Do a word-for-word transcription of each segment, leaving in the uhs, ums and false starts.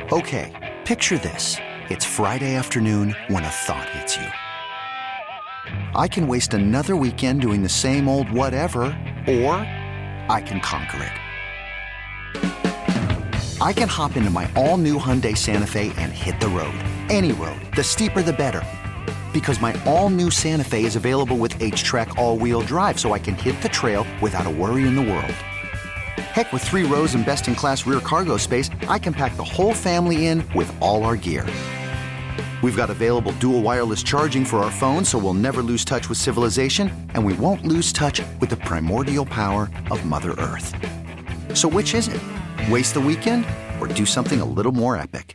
Okay, picture this. It's Friday afternoon when a thought hits you. I can waste another weekend doing the same old whatever, or I can conquer it. I can hop into my all-new Hyundai Santa Fe and hit the road. Any road. The steeper, the better. Because my all-new Santa Fe is available with H-Track all-wheel drive, so I can hit the trail without a worry in the world. Heck, with three rows and best-in-class rear cargo space, I can pack the whole family in with all our gear. We've got available dual wireless charging for our phones, so we'll never lose touch with civilization, and we won't lose touch with the primordial power of Mother Earth. So which is it? Waste the weekend or do something a little more epic?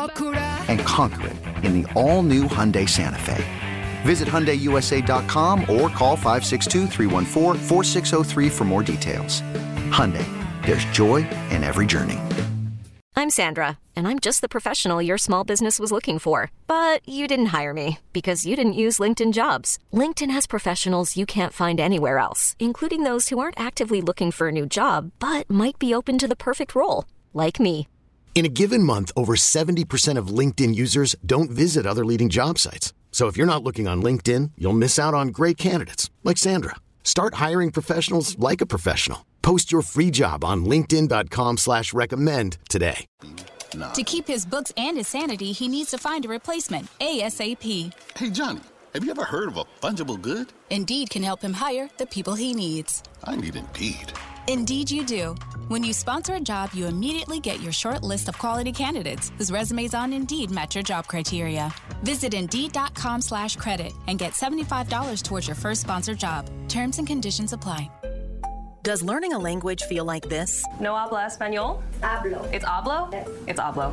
And conquer it in the all-new Hyundai Santa Fe. Visit Hyundai U S A dot com or call five six two, three one four, four six zero three for more details. Hyundai, there's joy in every journey. I'm Sandra, and I'm just the professional your small business was looking for. But you didn't hire me because you didn't use LinkedIn Jobs. LinkedIn has professionals you can't find anywhere else, including those who aren't actively looking for a new job, but might be open to the perfect role, like me. In a given month, over seventy percent of LinkedIn users don't visit other leading job sites. So if you're not looking on LinkedIn, you'll miss out on great candidates like Sandra. Start hiring professionals like a professional. Post your free job on linkedin dot com slash recommend today. Nah. To keep his books and his sanity, he needs to find a replacement ASAP. Hey, Johnny, have you ever heard of a fungible good? Indeed can help him hire the people he needs. I need Indeed. Indeed you do. When you sponsor a job, you immediately get your short list of quality candidates whose resumes on Indeed match your job criteria. Visit Indeed dot com slash credit and get seventy-five dollars towards your first sponsored job. Terms and conditions apply. Does learning a language feel like this? No habla español? Hablo. It's hablo? Yes. It's hablo.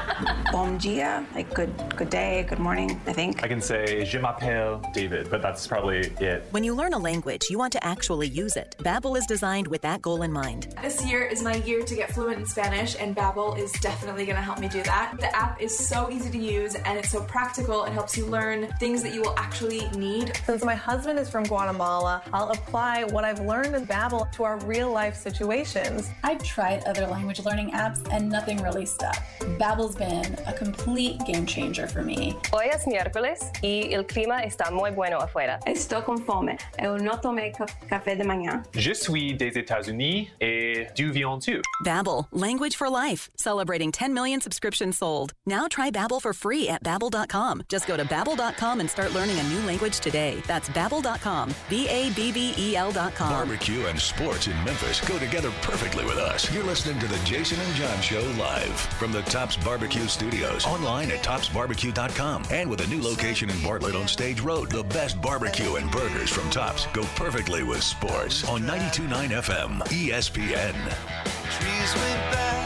Bom dia, like good good day, good morning, I think. I can say, je m'appelle David, but that's probably it. When you learn a language, you want to actually use it. Babbel is designed with that goal in mind. This year is my year to get fluent in Spanish, and Babbel is definitely going to help me do that. The app is so easy to use, and it's so practical. It helps you learn things that you will actually need. Since my husband is from Guatemala, I'll apply what I've learned in Babbel to our real-life situations. I've tried other language learning apps and nothing really stuck. Babbel's been a complete game changer for me. Hoy es miércoles y el clima está muy bueno afuera. Estou com fome. Eu não tomei café de manhã. Je suis des États-Unis et du viens tu. Babbel, language for life. Celebrating ten million subscriptions sold. Now try Babbel for free at babbel dot com. Just go to babbel dot com and start learning a new language today. That's babbel dot com. B A B B E L dot com. Barbecue and sports in Memphis go together perfectly with us. You're listening to the Jason and John Show live from the Tops Barbecue Studios. Online at tops barbecue dot com. And with a new location in Bartlett on Stage Road, the best barbecue and burgers from Tops go perfectly with sports on ninety-two point nine F M E S P N. Trees went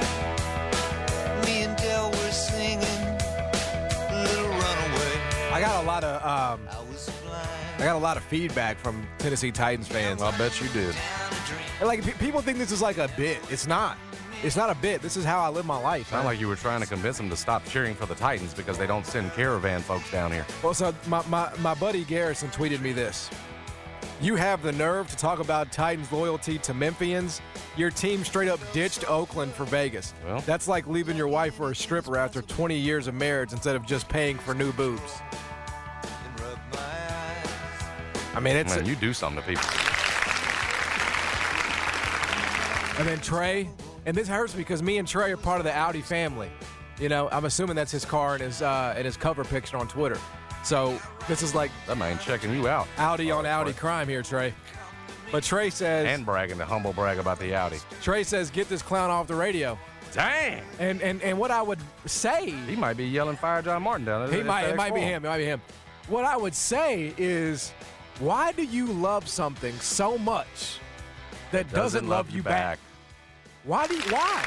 by, me and Del were singing Little Runaway. I got a lot of um, I got a lot of feedback from Tennessee Titans fans. I bet you did. Like p- people think this is like a bit. It's not. It's not a bit. This is how I live my life. Sound like you were trying to convince them to stop cheering for the Titans because they don't send caravan folks down here. Well, so my, my, my buddy Garrison tweeted me this. You have the nerve to talk about Titans loyalty to Memphians. Your team straight up ditched Oakland for Vegas. Well, that's like leaving your wife for a stripper after twenty years of marriage instead of just paying for new boobs. I mean, it's... Man, you do something to people. And then Trey, and this hurts because me and Trey are part of the Audi family. You know, I'm assuming that's his car and his, uh, and his cover picture on Twitter. So this is like... That man checking you out. Audi on Audi crime here, Trey. But Trey says... And bragging, the humble brag about the Audi. Trey says, get this clown off the radio. Dang! And and and what I would say... He might be yelling Fire John Martin down there. He might. It might be him. It might be him. What I would say is, why do you love something so much that doesn't, doesn't love, love you back? back? Why do you, why?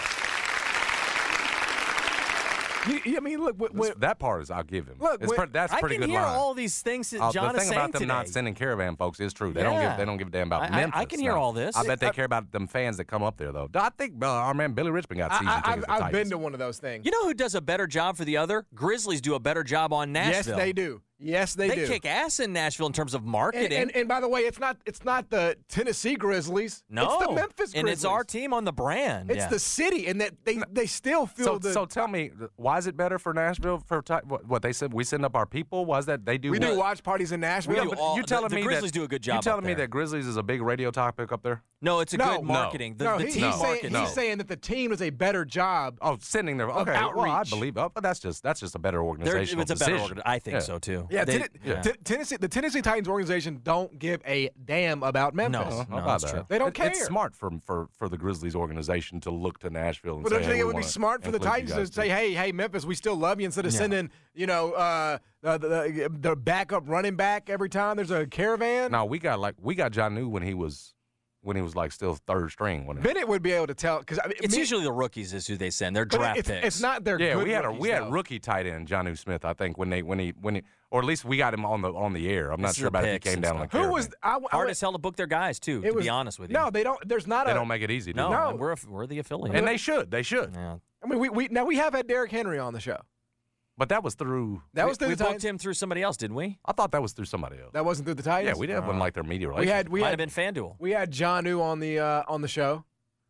You, I mean, look. What, what, that part is, I'll give him. Look, it's what, pre- that's I pretty can good hear line. all these things that uh, John the is thing saying about them today. not sending caravan folks is true. They yeah. don't give. They don't give a damn about I, Memphis. I, I can hear now. all this. I bet they I, care about them fans that come up there, though. I think uh, our man Billy Richmond got season I, I, tickets. I've, to I've been to one of those things. You know who does a better job for the other? Grizzlies do a better job on Nashville. Yes, they do. Yes, they, they do. They kick ass in Nashville in terms of marketing. And, and, and by the way, it's not it's not the Tennessee Grizzlies. No, it's the Memphis Grizzlies. And it's our team on the brand. It's yeah. the city, and that they they still feel so, the. So tell me, why is it better for Nashville? For what, what they said, we send up our people. Was that they do? We what? do watch parties in Nashville. We do all, you telling the, the me Grizzlies that, do a good job. You telling up me there. that Grizzlies is a big radio topic up there? No, it's a no, good marketing. No, The, no the he, team he's, saying, marketing. he's saying that the team does a better job. Oh, sending their okay. Of well, I outreach. believe. Oh, but that's just that's just a better organization. It's a better organization. I think yeah. so too. Yeah, they, ten, yeah. T- Tennessee, the Tennessee Titans organization don't give a damn about Memphis. No, no, no that's true. They don't it, care. It's smart for, for for the Grizzlies organization to look to Nashville and but say, don't you hey, think it would we be smart for the include Titans to say, too. "Hey, hey, Memphis, we still love you," instead of Yeah. sending, you know, uh, the, the the backup running back every time there's a caravan? No, we got like we got Jonnu when he was when he was like still third string. When Bennett would be able to tell because I mean, It's me, usually the rookies is who they send. They're but draft it's, picks. It's not their yeah, good we had a rookies, we had though. rookie tight end Jonnu Smith. I think when they when he when he or at least we got him on the on the air. I'm not This is sure the about if he picks came and down stuff. on the Who was I, I, Hard I, as hell to book their guys too. it To was, be honest with you, No, they don't. There's not They a. don't make it easy. Do no, they? No. we're we're the affiliate, and they should. They should. Yeah. I mean, we, we now we have had Derrick Henry on the show. But that was through. That was through we the booked Titans. him through somebody else, didn't we? I thought that was through somebody else. That wasn't through the Titans. Yeah, we didn't uh, like their media We relations. had we Might had have been FanDuel. we had Jonnu on the uh, on the show.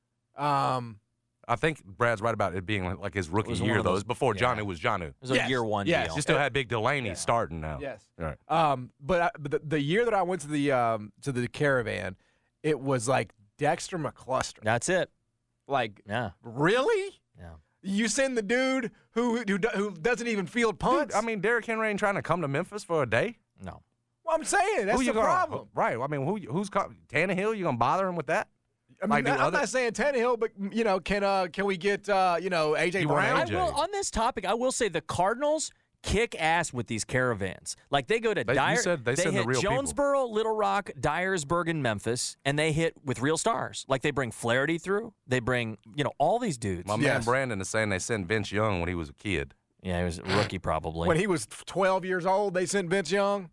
Um, I think Brad's right about it being like his rookie was one year, of though. It those- was before yeah. Jonnu was Jonnu. It was a Yes. year one Yes. deal. You still had Big Delaney starting now. yes. All right. Um, but, I, but the, the year that I went to the um, to the caravan, it was like Dexter McCluster. That's it. Like, Yeah. really? Yeah. You send the dude who who, do- who doesn't even field punts? Dude, I mean, Derrick Henry ain't trying to come to Memphis for a day. No. well, I'm saying that's who the you gonna, problem. Right. I mean, who who's co- Tannehill? You gonna bother him with that? I mean, Like, do I'm other- not saying Tannehill, but you know, can uh, can we get uh, you know A J You want Brown? I A J. will, on this topic, I will say the Cardinals kick ass with these caravans. Like they go to They- you Dyer, said they send the hit real people. Jonesboro, Little Rock, Dyersburg, and Memphis, and they hit with real stars. Like they bring Flaherty through. They bring you know all these dudes. My man Yes. Brandon is saying they sent Vince Young when he was a kid. Yeah, he was a rookie probably. When he was twelve years old, they sent Vince Young.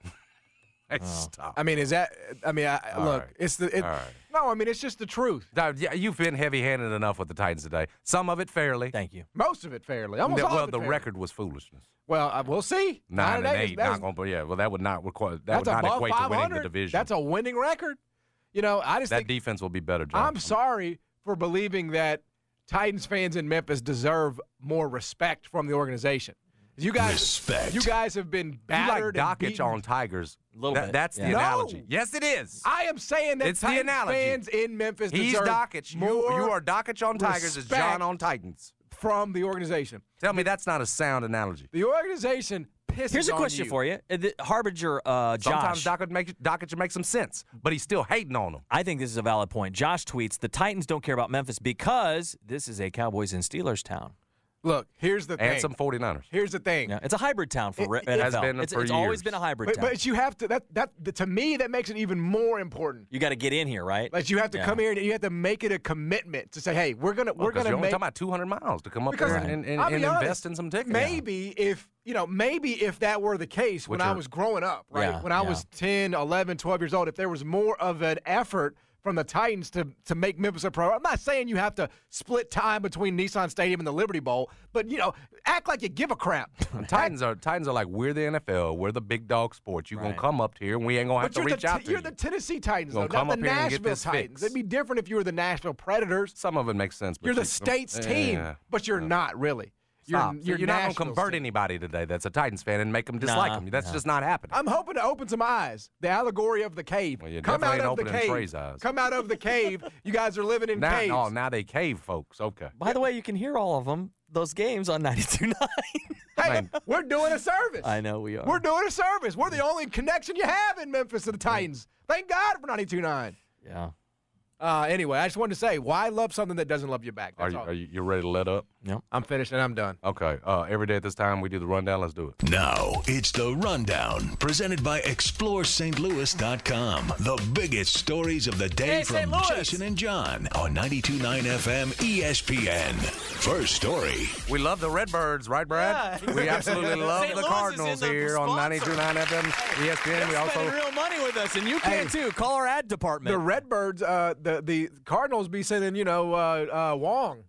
Hey, stop. I mean, is that? I mean, I, All look, right. it's the. It, All right. No, I mean, it's just the truth. Now, yeah, you've been heavy-handed enough with the Titans today. Some of it fairly. Thank you. Most of it fairly. Almost The- all well, of it the fairly. record was foolishness. Well, uh, we'll see. Nine and eight is- eight, that's- not gonna. Yeah, well, that would not require. That That's would not above equate to winning the five hundred. division. That's a winning record. You know, I just that think defense will be better. John. I'm sorry for believing that Titans fans in Memphis deserve more respect from the organization. You guys, Respect. you guys have been You like battered and Dockich beaten. on Tigers. A little That- bit, That's yeah. the No. analogy. Yes, it is. I am saying that It's the Titans analogy. fans in Memphis He's deserve Dockich. You, more you are Dockich on Tigers as respect John on Titans. from the organization. Tell me that's not a sound analogy. The organization pisses Here's a on question you. for you, Uh, the Harbinger uh, Sometimes Josh. Dockich makes Dockich makes some sense, but he's still hating on him. I think this is a valid point. Josh tweets, the Titans don't care about Memphis because this is a Cowboys and Steelers town. Look, here's the thing. And some 49ers. Here's the thing. Yeah, it's a hybrid town for It- Re- it N F L. has been it's for it's always years. been a hybrid But, town. but you have to that that to me that makes it even more important. You got to get in here, right? Like you have to Yeah. come here and you have to make it a commitment to say, hey, we're gonna Well, we're 'cause gonna you're only make talking about two hundred miles to come up because there and, and, I'll be and honest, invest in some tickets. Maybe if you know, maybe if that were the case when Which I are- was growing up, right? Yeah, when I yeah. was ten, eleven, twelve years old, if there was more of an effort from the Titans to to make Memphis a pro. I'm not saying you have to split time between Nissan Stadium and the Liberty Bowl, but you know, act like you give a crap. Titans are Titans are like, we're the N F L, we're the big dog sports. You're Right. gonna come up here and we ain't gonna have But to you're reach the, out to you're you. the Tennessee Titans, though, Gonna come not the up here and get Nashville this Titans. fixed. It'd be different if you were the Nashville Predators. Some of it makes sense. But You're the you- state's yeah, team, yeah. but you're not really. You're, Stop. So you're, you're not gonna Nashville's convert team. anybody today that's a Titans fan and make them dislike Nah, them. That's nah. just not happening. I'm hoping to open some eyes. The allegory of the cave. Well, you Come out definitely of ain't the opening cave. Trey's eyes. Come out of the cave. You guys are living in now, caves. oh, now they cave folks. Okay. By the way, you can hear all of them, those games on ninety-two point nine. Hey, Man. we're doing a service. I know we are. We're doing a service. We're the only connection you have in Memphis to the Titans. Thank God for ninety-two point nine. Yeah. Uh, anyway, I just wanted to say, why love something that doesn't love you back? Are That's you, all. are you you ready to let up? Yep. I'm finished and I'm done. Okay. Uh, every day at this time we do the rundown. Let's do it. Now it's the Rundown, presented by explore st louis dot com. The biggest stories of the day Hey, from Saint Louis. Jason and John on ninety-two point nine F M E S P N. First story. We love the Redbirds, right, Brad? Yeah. We absolutely love Saint the Louis is Cardinals in the here on sponsor. ninety-two point nine F M E S P N. We They're also spending real money with us, and you can Hey. too. Call our ad department. The Redbirds, uh, the the Cardinals be sending, you know, uh, uh, Wong.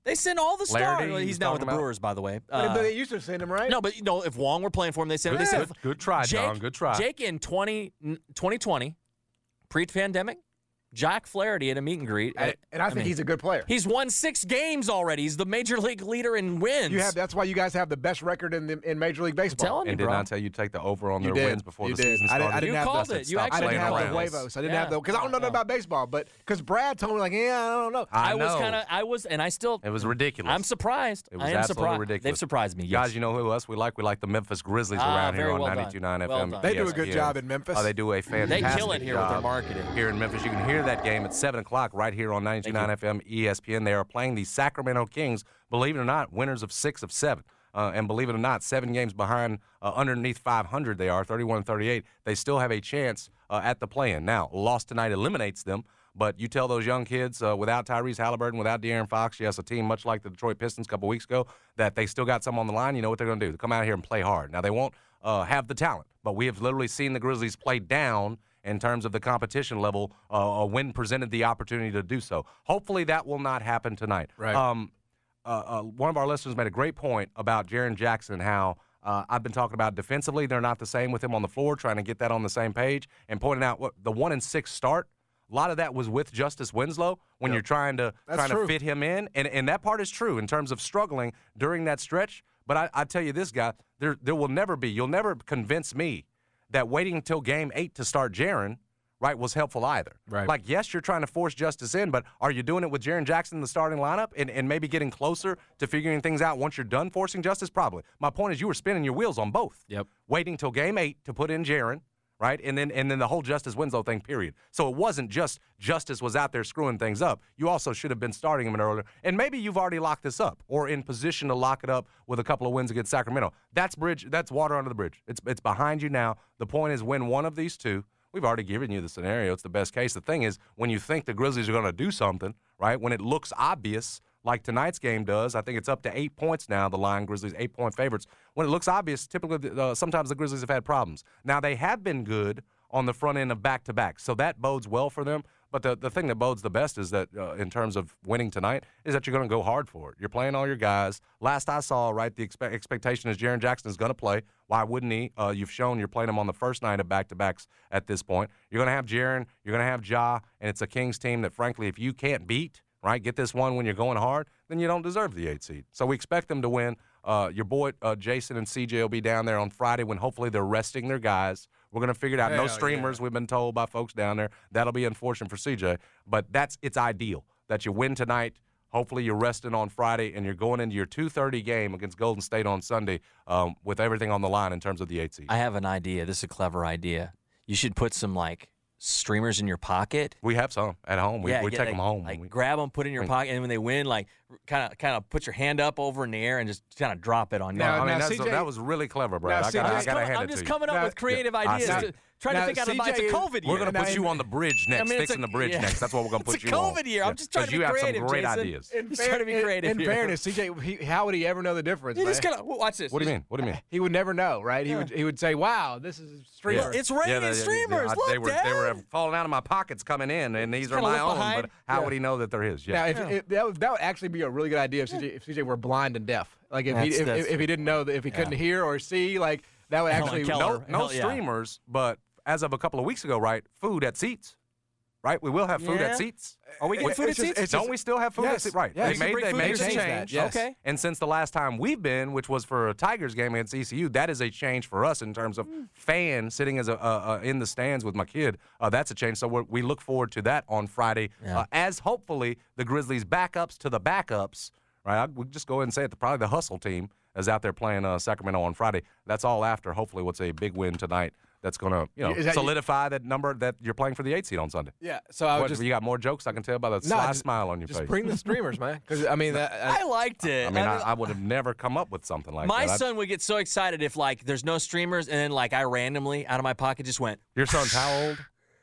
They send all the stars. Flaherty, Well, he's he's now with the talking about- Brewers, by the way. But Uh, they used to send him, right? no, but you know, if Wong were playing for him, they sent him. They Good, said, good try, Jake, John. Good try. Jake in twenty twenty, pre-pandemic, Jack Flaherty at a meet and greet. And, and I think mean, he's a good player. He's won six games already. He's the major league leader in wins. You have that's why you guys have the best record in the, in Major League Baseball. telling you, And did bro. not tell you to take the over on You their did. wins before You the did. season I didn't- started. I didn't You have called the, it. You Stop I actually didn't playing have the around. huevos. I didn't Yeah. have the because I don't know nothing about baseball. But because Brad told me like, yeah, I don't know. I I was know. kind of, I was, and I still, It was ridiculous. I'm surprised. It was I am absolutely surprised. ridiculous. They've surprised me. Yes. Guys, you know who else we like? We like the Memphis Grizzlies Ah, around here very on well done. ninety-two point nine Well F M. done. They do a E S P N. good job in Memphis. Oh, they do a fantastic They kill it here with their job marketing. here in Memphis. You can hear that game at seven o'clock right here on ninety-two point nine F M E S P N. They are playing the Sacramento Kings, believe it or not, winners of six of seven. Uh, and believe it or not, seven games behind, uh, underneath five hundred they are, thirty-one and thirty-eight. They still have a chance uh, at the play-in. Now, loss tonight eliminates them, but you tell those young kids uh, without Tyrese Halliburton, without De'Aaron Fox, yes, a team much like the Detroit Pistons a couple weeks ago, that they still got some on the line, you know what they're going to do. They come out here and play hard. Now, they won't uh, have the talent, but we have literally seen the Grizzlies play down in terms of the competition level uh, when presented the opportunity to do so. Hopefully that will not happen tonight. Right. Um, uh, uh, one of our listeners made a great point about Jaren Jackson and how uh, I've been talking about defensively. They're not the same with him on the floor, trying to get that on the same page and pointing out what the one and six start. A lot of that was with Justice Winslow when Yep. you're trying to That's trying true. to fit him in, and and that part is true in terms of struggling during that stretch. But I, I tell you this, guy, there there will never be. You'll never convince me that waiting until game eight to start Jaren, right, was helpful either. Right. Like, yes, you're trying to force Justice in, but are you doing it with Jaren Jackson in the starting lineup and, and maybe getting closer to figuring things out once you're done forcing Justice? Probably. My point is you were spinning your wheels on both. Yep. Waiting till game eight to put in Jaren, right, and then and then the whole Justice Winslow thing, period. So it wasn't just Justice was out there screwing things up. You also should have been starting him in earlier. And maybe you've already locked this up or in position to lock it up with a couple of wins against Sacramento. That's bridge. That's water under the bridge. It's it's behind you now. The point is win one of these two. We've already given you the scenario. It's the best case. The thing is, when you think the Grizzlies are going to do something, right, when it looks obvious, like tonight's game does, I think it's up to eight points now, the line Grizzlies, eight-point favorites. When it looks obvious, typically uh, sometimes the Grizzlies have had problems. Now, they have been good on the front end of back-to-back, so that bodes well for them. But the, the thing that bodes the best is that, uh, in terms of winning tonight, is that you're going to go hard for it. You're playing all your guys. Last I saw, right, the expe- expectation is Jaren Jackson is going to play. Why wouldn't he? Uh, you've shown you're playing him on the first night of back-to-backs at this point. You're going to have Jaren. You're going to have Ja, and it's a Kings team that, frankly, if you can't beat, right, get this one when you're going hard, then you don't deserve the eight seed. So we expect them to win. Uh, your boy uh, Jason and C J will be down there on Friday when hopefully they're resting their guys. We're going to figure it out. Hell No streamers, yeah. we've been told by folks down there. That'll be unfortunate for C J. But that's it's ideal that you win tonight. Hopefully you're resting on Friday, and you're going into your two thirty game against Golden State on Sunday um, with everything on the line in terms of the eight seed. I have an idea. This is a clever idea. You should put some, like, streamers in your pocket. We have some at home. We, yeah, we get, take like, them home. Like, we, grab them, put it in your I mean- pocket, and when they win, like, kind of kind of put your hand up over in the air and just kind of drop it on you. Now- I mean, now that's, C J that was really clever, Brad. now I C J got I'm I just got to coming- hand I'm it just to you. coming up Now- with creative I ideas, see. to, trying Now, to think out of C J it's a is- COVID year. We're going to Now, put you in- on the bridge next, I mean, it's fixing a- the bridge yeah. next. That's what we're going to put It's you a on. COVID year. I'm Yeah, just trying to 'cause be you have creative, some great Jason. ideas. In, Just trying to be in- creative in here. fairness, C J, he, how would he ever know the difference? You man? just gotta watch this. What do you mean? What do you mean? He would never know, right? He would he would say, "Wow, this is streamer." Look, it's raining they- streamers. I- Look, they were Dad. they were falling out of my pockets coming in, and these are kinda my look own. behind. But how Yeah. would he know that they're his? Now, Yeah. if, if that would that would actually be a really good idea if C J if C J were blind and deaf. Like if he That's- if, that's- if he didn't know that if he couldn't yeah. hear or see, like that would Helen actually Keller. no no Hell yeah. streamers, but as of a couple of weeks ago, right? Food at seats. Right, we will have food Yeah. at seats. Are we getting It's food at just- seats? it's Don't just- we still have food at yes, seats? Right. yes. They You made bring they food made at the seats. change. Yes. Okay. And since the last time we've been, which was for a Tigers game against E C U, that is a change for us in terms of fan sitting as a uh, uh, in the stands with my kid. Uh, that's a change. So we're, we look forward to that on Friday, Yeah. uh, as hopefully the Grizzlies' backups to the backups. Right, I would just go ahead and say it. Probably the hustle team is out there playing uh, Sacramento on Friday. That's all after hopefully what's a big win tonight. That's going to you know Is that- solidify that number that you're playing for the eight seed on Sunday. Yeah. So I would What, just you got more jokes I can tell by the No, sly just- smile on your just face. bring the streamers, man. Because I mean, that, I liked it. I mean, I, mean, I would have never come up with something like my that. I- son would get so excited if, like, there's no streamers, and then, like, I randomly out of my pocket just went, Your son's how old?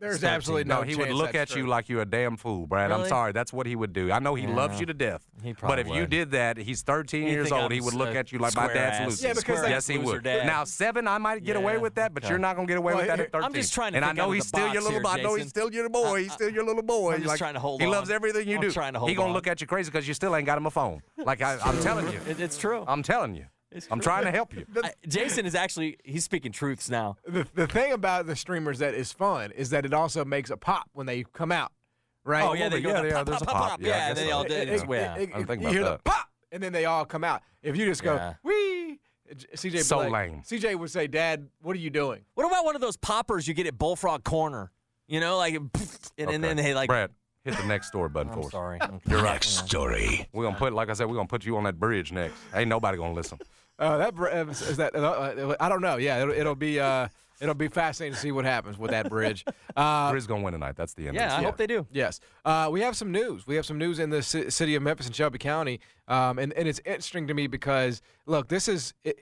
There's thirteen. absolutely no he would chance look that's at you true. like you're a damn fool, Brad. I'm Really? sorry. That's what he would do. I know he Yeah. loves you to death. He But probably if you would. did that, he's thirteen You years think old. I'm He would s- look uh, at you like my square dad's ass- loser. Yeah, because square yes, ass he loser would. dad. Now seven, I might get Yeah, away with that, but okay. you're not gonna get away Well, with that here- at thirteen. I'm just trying to And I think know out of he's the still your box little here, boy. I know he's Jason. still your boy. He's still your little boy. I'm just Like, trying to hold he on. loves everything you I'm do. trying to hold he gonna on. look at you crazy because you still ain't got him a phone. Like I, I'm telling you. It- it's true. I'm telling you. It's I'm true. trying to help you. I, Jason is actually he's speaking truths now. The, the thing about the streamers that is fun is that it also makes a pop when they come out, right? Oh yeah, they go yeah, the yeah, pop, there's pop, a pop, pop. pop. Yeah, I Yeah, guess they so. all did. It- Yeah. it- it- I'm thinking you about hear the that. pop, and then they all come out. If you just go, Yeah. wee, C J So Blake- lame. C J would say, "Dad, what are you doing?" What about one of those poppers you get at Bullfrog Corner? You know, like, and, and then Okay. they like. Brad, hit the next story button I'm for us. sorry. You're right. Next story. We're gonna put, like I said, we're gonna put you on that bridge next. Ain't nobody gonna listen. Uh, that br- uh, is that. Uh, I don't know. Yeah, it'll, it'll be. Uh, It'll be fascinating to see what happens with that bridge. Uh, Bridge gonna win tonight. That's the end. Yeah, of the I story. hope they do. Yes. Uh, we have some news. We have some news in the ci- city of Memphis and Shelby County. Um, and, and it's interesting to me because, look, this is it,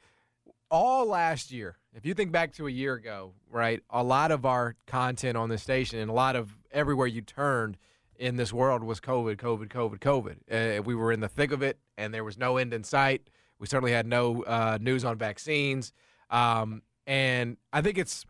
all last year. If you think back to a year ago, right, a lot of our content on this station and a lot of everywhere you turned in this world was COVID, COVID, COVID, COVID. Uh, we were in the thick of it, and there was no end in sight. We certainly had no uh, news on vaccines. Um, and I think it's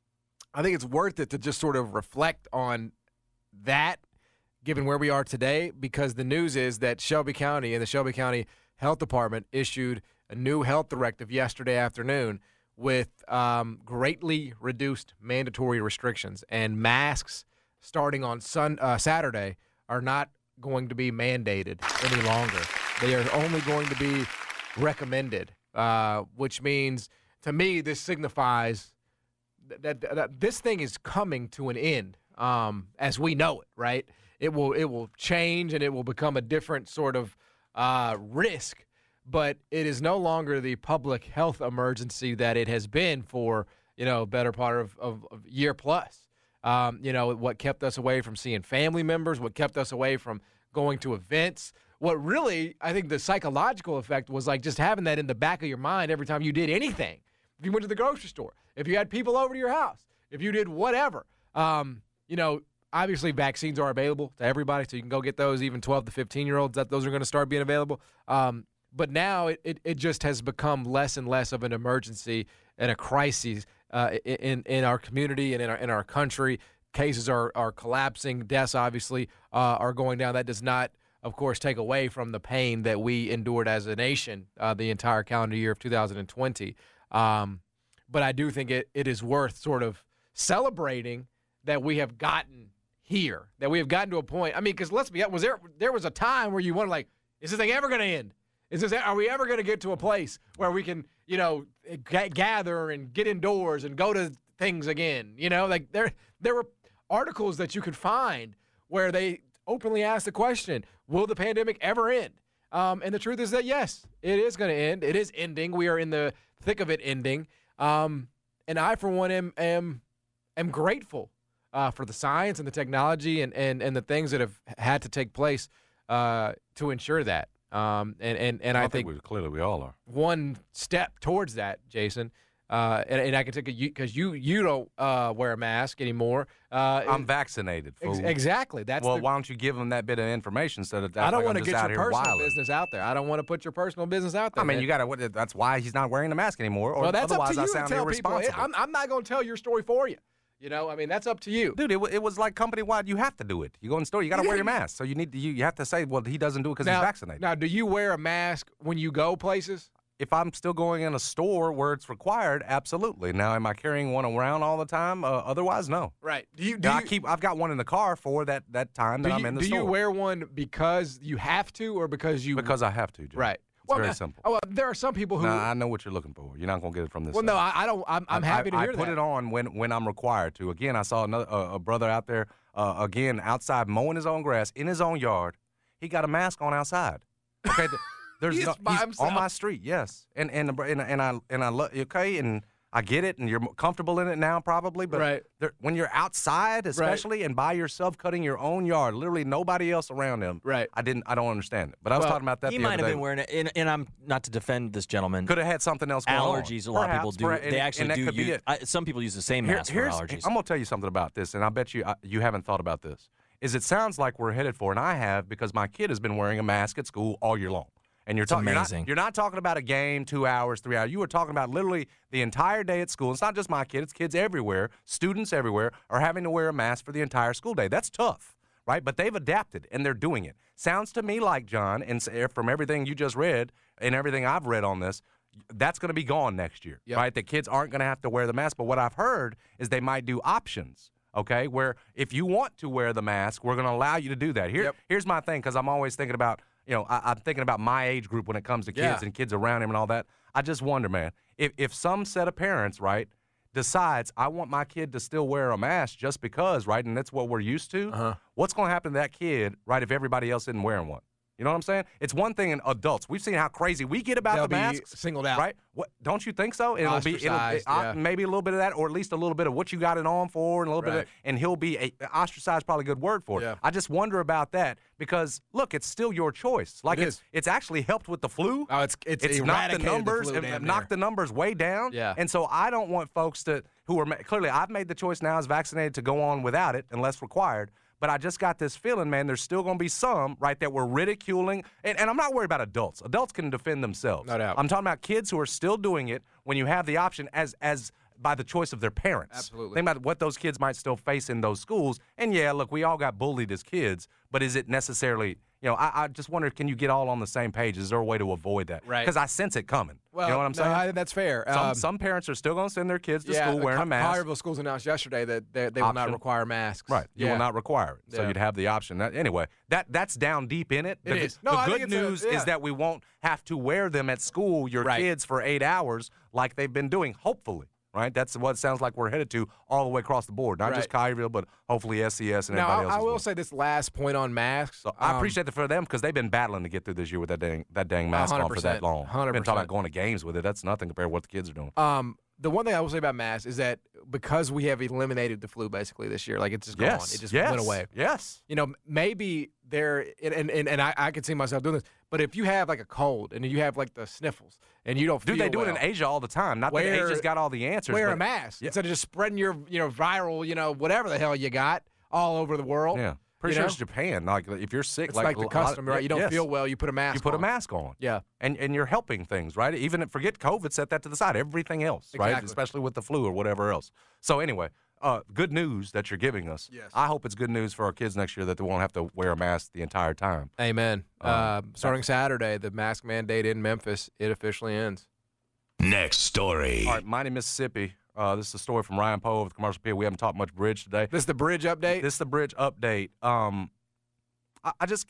I think it's worth it to just sort of reflect on that, given where we are today, because the news is that Shelby County and the Shelby County Health Department issued a new health directive yesterday afternoon with um, greatly reduced mandatory restrictions, and masks starting on sun, uh, Saturday are not going to be mandated any longer. They are only going to be recommended, uh, which means, to me, this signifies that, that, that this thing is coming to an end, um, as we know it, right? It will it will change, and it will become a different sort of uh, risk, but it is no longer the public health emergency that it has been for, you know, a better part of, of, of year plus. Um, you know, what kept us away from seeing family members, what kept us away from going to events. What really, I think the psychological effect was like just having that in the back of your mind every time you did anything. If you went to the grocery store, if you had people over to your house, if you did whatever, um, you know, obviously vaccines are available to everybody, so you can go get those, even twelve to fifteen-year-olds, that those are going to start being available. Um, but now it, it, it just has become less and less of an emergency and a crisis uh, in, in our community and in our, in our country. Cases are, are collapsing. Deaths, obviously, uh, are going down. That does not, of course, take away from the pain that we endured as a nation uh, the entire calendar year of two thousand twenty. Um, but I do think it, it is worth sort of celebrating that we have gotten here, that we have gotten to a point. I mean, because let's be honest, was there there was a time where you wondered, like, is this thing ever going to end? Is this are we ever going to get to a place where we can, you know, g- gather and get indoors and go to things again? You know, like there there were articles that you could find where they openly asked the question, will the pandemic ever end? Um, and the truth is that, yes, it is going to end. It is ending. We are in the thick of it ending. Um, and I, for one, am am, am grateful uh, for the science and the technology and, and, and the things that have had to take place uh, to ensure that. Um, and, and, and I, I think, think we, clearly we all are. one step towards that, Jason, uh, and, and I can take it because you, you don't uh, wear a mask anymore. Uh, I'm vaccinated, fool. Ex- exactly. That's well, the, why don't you give them that bit of information instead of I don't want want to get your personal business out there. I don't want to put your personal business out there. I mean, man. you got to. That's why he's not wearing the mask anymore. Or well, that's otherwise, up to you I to sound tell people. irresponsible. I'm, I'm not going to tell your story for you. You know, I mean, that's up to you. Dude, it, it was like company wide. You have to do it. You go in the store, you got to wear your mask. So you need to, you, you have to say, well, he doesn't do it because he's Now, vaccinated. now, do you wear a mask when you go places? If I'm still going in a store where it's required, absolutely. Now, am I carrying one around all the time? Uh, otherwise, no. Right. Do you? Do Now, I you, keep. I've got one in the car for that that time that do I'm you, in the do store. you wear one because you have to, or because you? Because I have to. Joe. Right. It's very now- simple. Oh, well, there are some people who. Now, I know what you're looking for. You're not going to get it from this. well, side. no, I, I don't. I'm, I'm I- happy to I, hear I put that. it on when, when I'm required to. Again, I saw another uh, a brother out there uh, again outside mowing his own grass in his own yard. He got a mask on outside. Okay, th- there's He's no, by he's himself. on my street. Yes, and and and, and I and I look okay, and I get it, and you're comfortable in it now probably, but right. when you're outside, especially, right. and by yourself cutting your own yard, literally nobody else around them, right. I didn't. I don't understand it. But I was well, talking about that he the might other have day. been wearing it, and, and I'm not to defend this gentleman. Could have had something else going allergies, on. a lot Perhaps, of people do. perhaps, they and, actually and do could use it. I, some people use the same Here, mask for allergies. I'm going to tell you something about this, and I bet you I, you haven't thought about this. Is it sounds like we're headed for, and I have, because my kid has been wearing a mask at school all year long. And you're talking amazing. You're, you're not talking about a game, two hours, three hours. You were talking about literally the entire day at school. It's not just my kid. It's kids everywhere. Students everywhere are having to wear a mask for the entire school day. That's tough, right? But they've adapted, and they're doing it. Sounds to me like, John, and from everything you just read and everything I've read on this, that's going to be gone next year, yep. right? The kids aren't going to have to wear the mask. But what I've heard is they might do options, okay, where if you want to wear the mask, we're going to allow you to do that. Here, yep. Here's my thing, because I'm always thinking about, you know, I, I'm thinking about my age group when it comes to kids yeah. and kids around him and all that. I just wonder, man, if if some set of parents, right, decides I want my kid to still wear a mask just because, right, and that's what we're used to, uh-huh. what's going to happen to that kid, right, if everybody else isn't wearing one? You know what I'm saying? It's one thing in adults. We've seen how crazy we get about They'll the masks. Be singled out, right? What don't you think so? It'll be it'll, it, yeah. maybe a little bit of that, or at least a little bit of what you got it on for, and a little right. bit of, and he'll be a, ostracized. Probably a good word for it. Yeah. I just wonder about that because look, it's still your choice. Like it it's is. it's actually helped with the flu. Oh, it's it's, it's knocked the numbers the and knocked the numbers way down. Yeah. And so I don't want folks to who are clearly I've made the choice now as vaccinated to go on without it unless required. But I just got this feeling, man, there's still going to be some, right, that we're ridiculing. And, and I'm not worried about adults. Adults can defend themselves. No doubt. I'm talking about kids who are still doing it when you have the option as as by the choice of their parents. Absolutely. Think about what those kids might still face in those schools. And, yeah, look, we all got bullied as kids, but is it necessarily – you know, I, I just wonder, can you get all on the same page? Is there a way to avoid that? Right. Because I sense it coming. Well, you know what I'm no, saying? I, that's fair. Some, um, some parents are still going to send their kids to yeah, school wearing Co- a mask. Collierville schools announced yesterday that they, they will not require masks. Right. You yeah. will not require it. So yeah. you'd have the option. That, anyway, that that's down deep in it. It the, is. No, the I good think it's news a, yeah. is that we won't have to wear them at school, your right. kids, for eight hours like they've been doing, hopefully. Right? That's what it sounds like we're headed to all the way across the board. Not right. just Collierville, but hopefully S C S and now, everybody I, else. I will well. say this last point on masks. So I um, appreciate it for them because they've been battling to get through this year with that dang, that dang mask on for that long. one hundred percent. Been talking about going to games with it. That's nothing compared to what the kids are doing. Um, the one thing I will say about masks is that because we have eliminated the flu basically this year, like it's just gone. Yes. It just yes. went away. Yes. You know, maybe there, and, and, and I, I could see myself doing this, but if you have like a cold and you have like the sniffles and you don't feel Dude, they do well, it in Asia all the time. Not wear, that Asia's got all the answers. Wear but, a mask yeah. instead of just spreading your, you know, viral, you know, whatever the hell you got all over the world. Yeah. Pretty you sure know? it's Japan. Like if you're sick, it's like, like the a lot- custom, right? You don't yes. feel well, you put a mask on. You put on. a mask on. Yeah. And and you're helping things, right? Even forget COVID, set that to the side. Everything else, Exactly. right? Especially with the flu or whatever else. So anyway, uh, good news that you're giving us. Yes. I hope it's good news for our kids next year that they won't have to wear a mask the entire time. Amen. Um, uh, starting Saturday, the mask mandate in Memphis, it officially ends. Next story. All right, Mighty Mississippi. Uh, this is a story from Ryan Poe of the Commercial Appeal. We haven't talked much bridge today. This is the bridge update? This is the bridge update. Um, I, I just,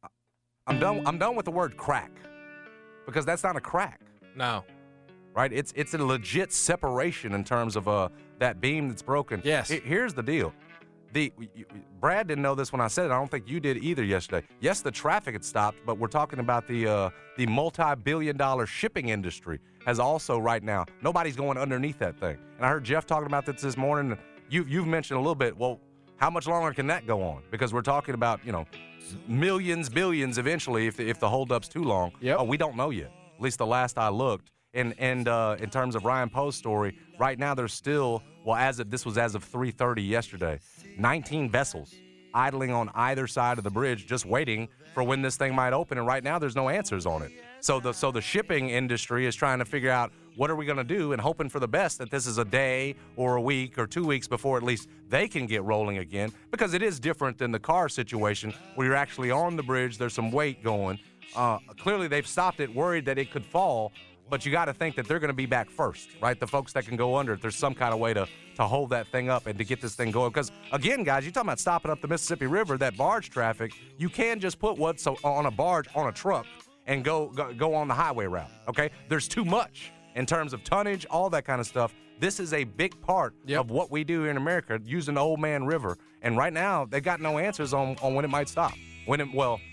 I'm done. I'm done with the word crack because that's not a crack. No. Right? It's it's a legit separation in terms of uh that beam that's broken. Yes. He- here's the deal. The you, Brad didn't know this when I said it. I don't think you did either yesterday. Yes, the traffic had stopped, but we're talking about the uh, the multi-billion-dollar shipping industry has also right now. Nobody's going underneath that thing. And I heard Jeff talking about this this morning. And you you've mentioned a little bit. Well, how much longer can that go on? Because we're talking about you know millions, billions eventually if the, if the holdup's too long. Yep. Oh, we don't know yet. At least the last I looked. And and uh, in terms of Ryan Poe's story, right now there's still, well, as of, this was as of three thirty yesterday, nineteen vessels idling on either side of the bridge just waiting for when this thing might open. And right now there's no answers on it. So the so the shipping industry is trying to figure out what are we going to do and hoping for the best that this is a day or a week or two weeks before at least they can get rolling again, because it is different than the car situation where you're actually on the bridge, there's some weight going. Uh, clearly they've stopped it, worried that it could fall. But you got to think that they're going to be back first, right? The folks that can go under, if there's some kind of way to, to hold that thing up and to get this thing going. Because, again, guys, you're talking about stopping up the Mississippi River, that barge traffic. You can just put what's on a barge on a truck and go, go, go on the highway route, okay? There's too much in terms of tonnage, all that kind of stuff. This is a big part yep. of what we do here in America, using the Old Man River. And right now, they got no answers on, on when it might stop. When it, well,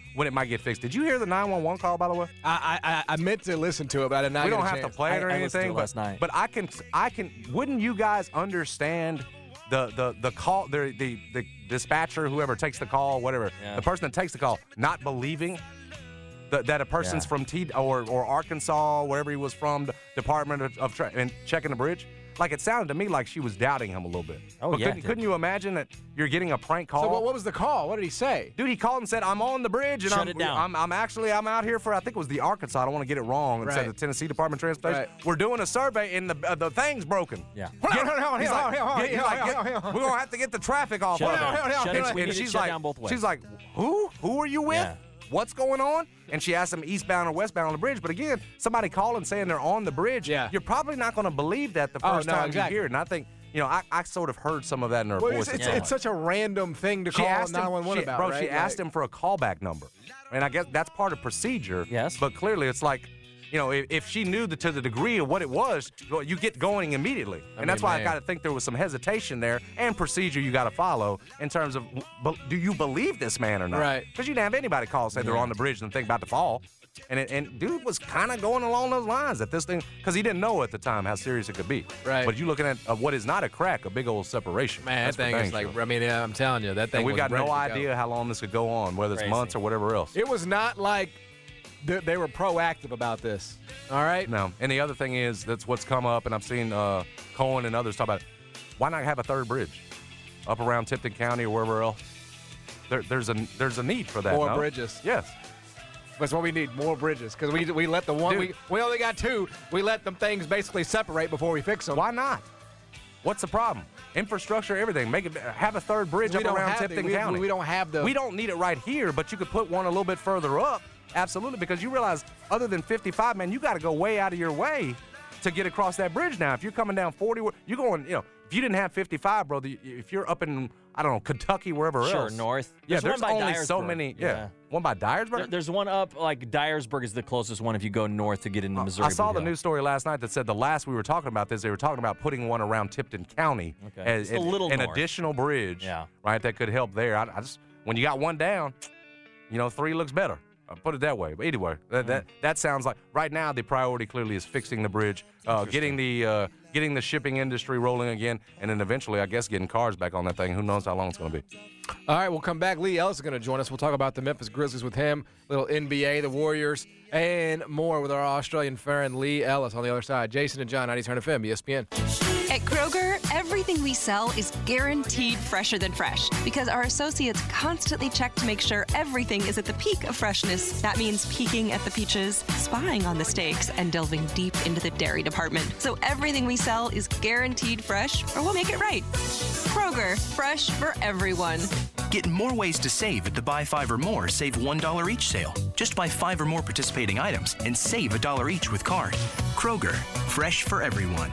when it might get fixed. Did you hear the nine one one call, by the way? I I, I meant to listen to it, but I did not We get don't a have chance. to play it or I- I listened to anything, it but, last night. but I can, I can. Wouldn't you guys understand the the the call, the the, the dispatcher, whoever takes the call, whatever, Yeah. the person that takes the call, not believing that, that a person's Yeah. from T or or Arkansas, wherever he was from, the Department of, of Tra- and checking the bridge? Like, it sounded to me like she was doubting him a little bit. Oh, but yeah, couldn't, it did. couldn't you imagine that you're getting a prank call? So what, what was the call? What did he say? Dude, he called and said, I'm on the bridge, and Shut I'm, it down. I'm I'm actually I'm out here for, I think it was the Arkansas, I don't want to get it wrong, instead Right. of the Tennessee Department of Transportation. Right. We're doing a survey, and the uh, the thing's broken. Yeah. Get- Hold on, hold on, he's hold on, like, hold on, get- he's hold on, like, get- hold on, hold on. we're going to have to get the traffic off. Shut of it down. it. Shut it And- down. We and need it she's shut like, down both ways. she's like, who? Who are you with? Yeah. What's going on? And she asked him eastbound or westbound on the bridge. But again, somebody calling saying they're on the bridge, Yeah. you're probably not going to believe that the Oh, first no, time exactly. you hear it. And I think, you know, I, I sort of heard some of that in her Well, voice. it's, it's, at some it's such a random thing to she call asked him, nine one one she- about, bro, right? she asked Like- him for a callback number. And I guess that's part of procedure. Yes. But clearly it's like, you know, if, if she knew the, to the degree of what it was, well, you get going immediately. And I that's mean, why man. I got to think there was some hesitation there and procedure you got to follow in terms of, bu- do you believe this man or not? Right. Because you didn't have anybody call and say they're on the bridge and think about to fall. And it, and dude was kind of going along those lines that this thing, because he didn't know at the time how serious it could be. Right. But you looking at uh, what is not a crack, a big old separation. Man, That's that for thing dang is like, sure. I mean, yeah, I'm telling you, that thing And we've was got ready no to go. idea how long this could go on, whether it's Crazy. months or whatever else. It was not like th- they were proactive about this. All right? No. And the other thing is, that's what's come up, and I've seen uh, Cohen and others talk about it. Why not have a third bridge up around Tipton County or wherever else? There, there's a there's a need for that. More no? bridges. Yes. That's what we need, more bridges. Because we, we let the one, Dude. we, we only got two. We let them things basically separate before we fix them. Why not? What's the problem? Infrastructure, everything. Make it have a third bridge We up don't around have the- Tipton we- County. we don't have the- We don't need it right here, but you could put one a little bit further up. Absolutely, because you realize other than fifty-five, man, you got to go way out of your way to get across that bridge now. If you're coming down forty, you're going, you know, if you didn't have fifty-five, bro, the- if you're up in, I don't know, Kentucky, wherever Sure, else. north. Yeah, There's there's, one by only so Dyersburg. many. Yeah. Yeah. One by Dyersburg? There- there's one up, like Dyersburg is the closest one if you go north to get into Missouri. I saw Blue the Hill. news story last night that said the last we were talking about this, they were talking about putting one around Tipton County Okay. as Just a little an north. additional bridge, Yeah. right? That could help there. I, I just when you got one down, you know, three looks better. I'll put it that way. But anyway, that, that that sounds like right now the priority clearly is fixing the bridge, uh, getting the uh, getting the shipping industry rolling again, and then eventually, I guess, getting cars back on that thing. Who knows how long it's going to be? All right, we'll come back. Lee Ellis is going to join us. We'll talk about the Memphis Grizzlies with him, little N B A, the Warriors, and more with our Australian friend Lee Ellis on the other side. Jason and John, ninety Turn F M, E S P N. At Kroger, everything we sell is guaranteed fresher than fresh because our associates constantly check to make sure everything is at the peak of freshness. That means peeking at the peaches, spying on the steaks, and delving deep into the dairy department. So everything we sell is guaranteed fresh, or we'll make it right. Kroger, fresh for everyone. Get more ways to save at the Buy Five or More Save one dollar each sale. Just buy five or more participating items and save a dollar each with card. Kroger, fresh for everyone.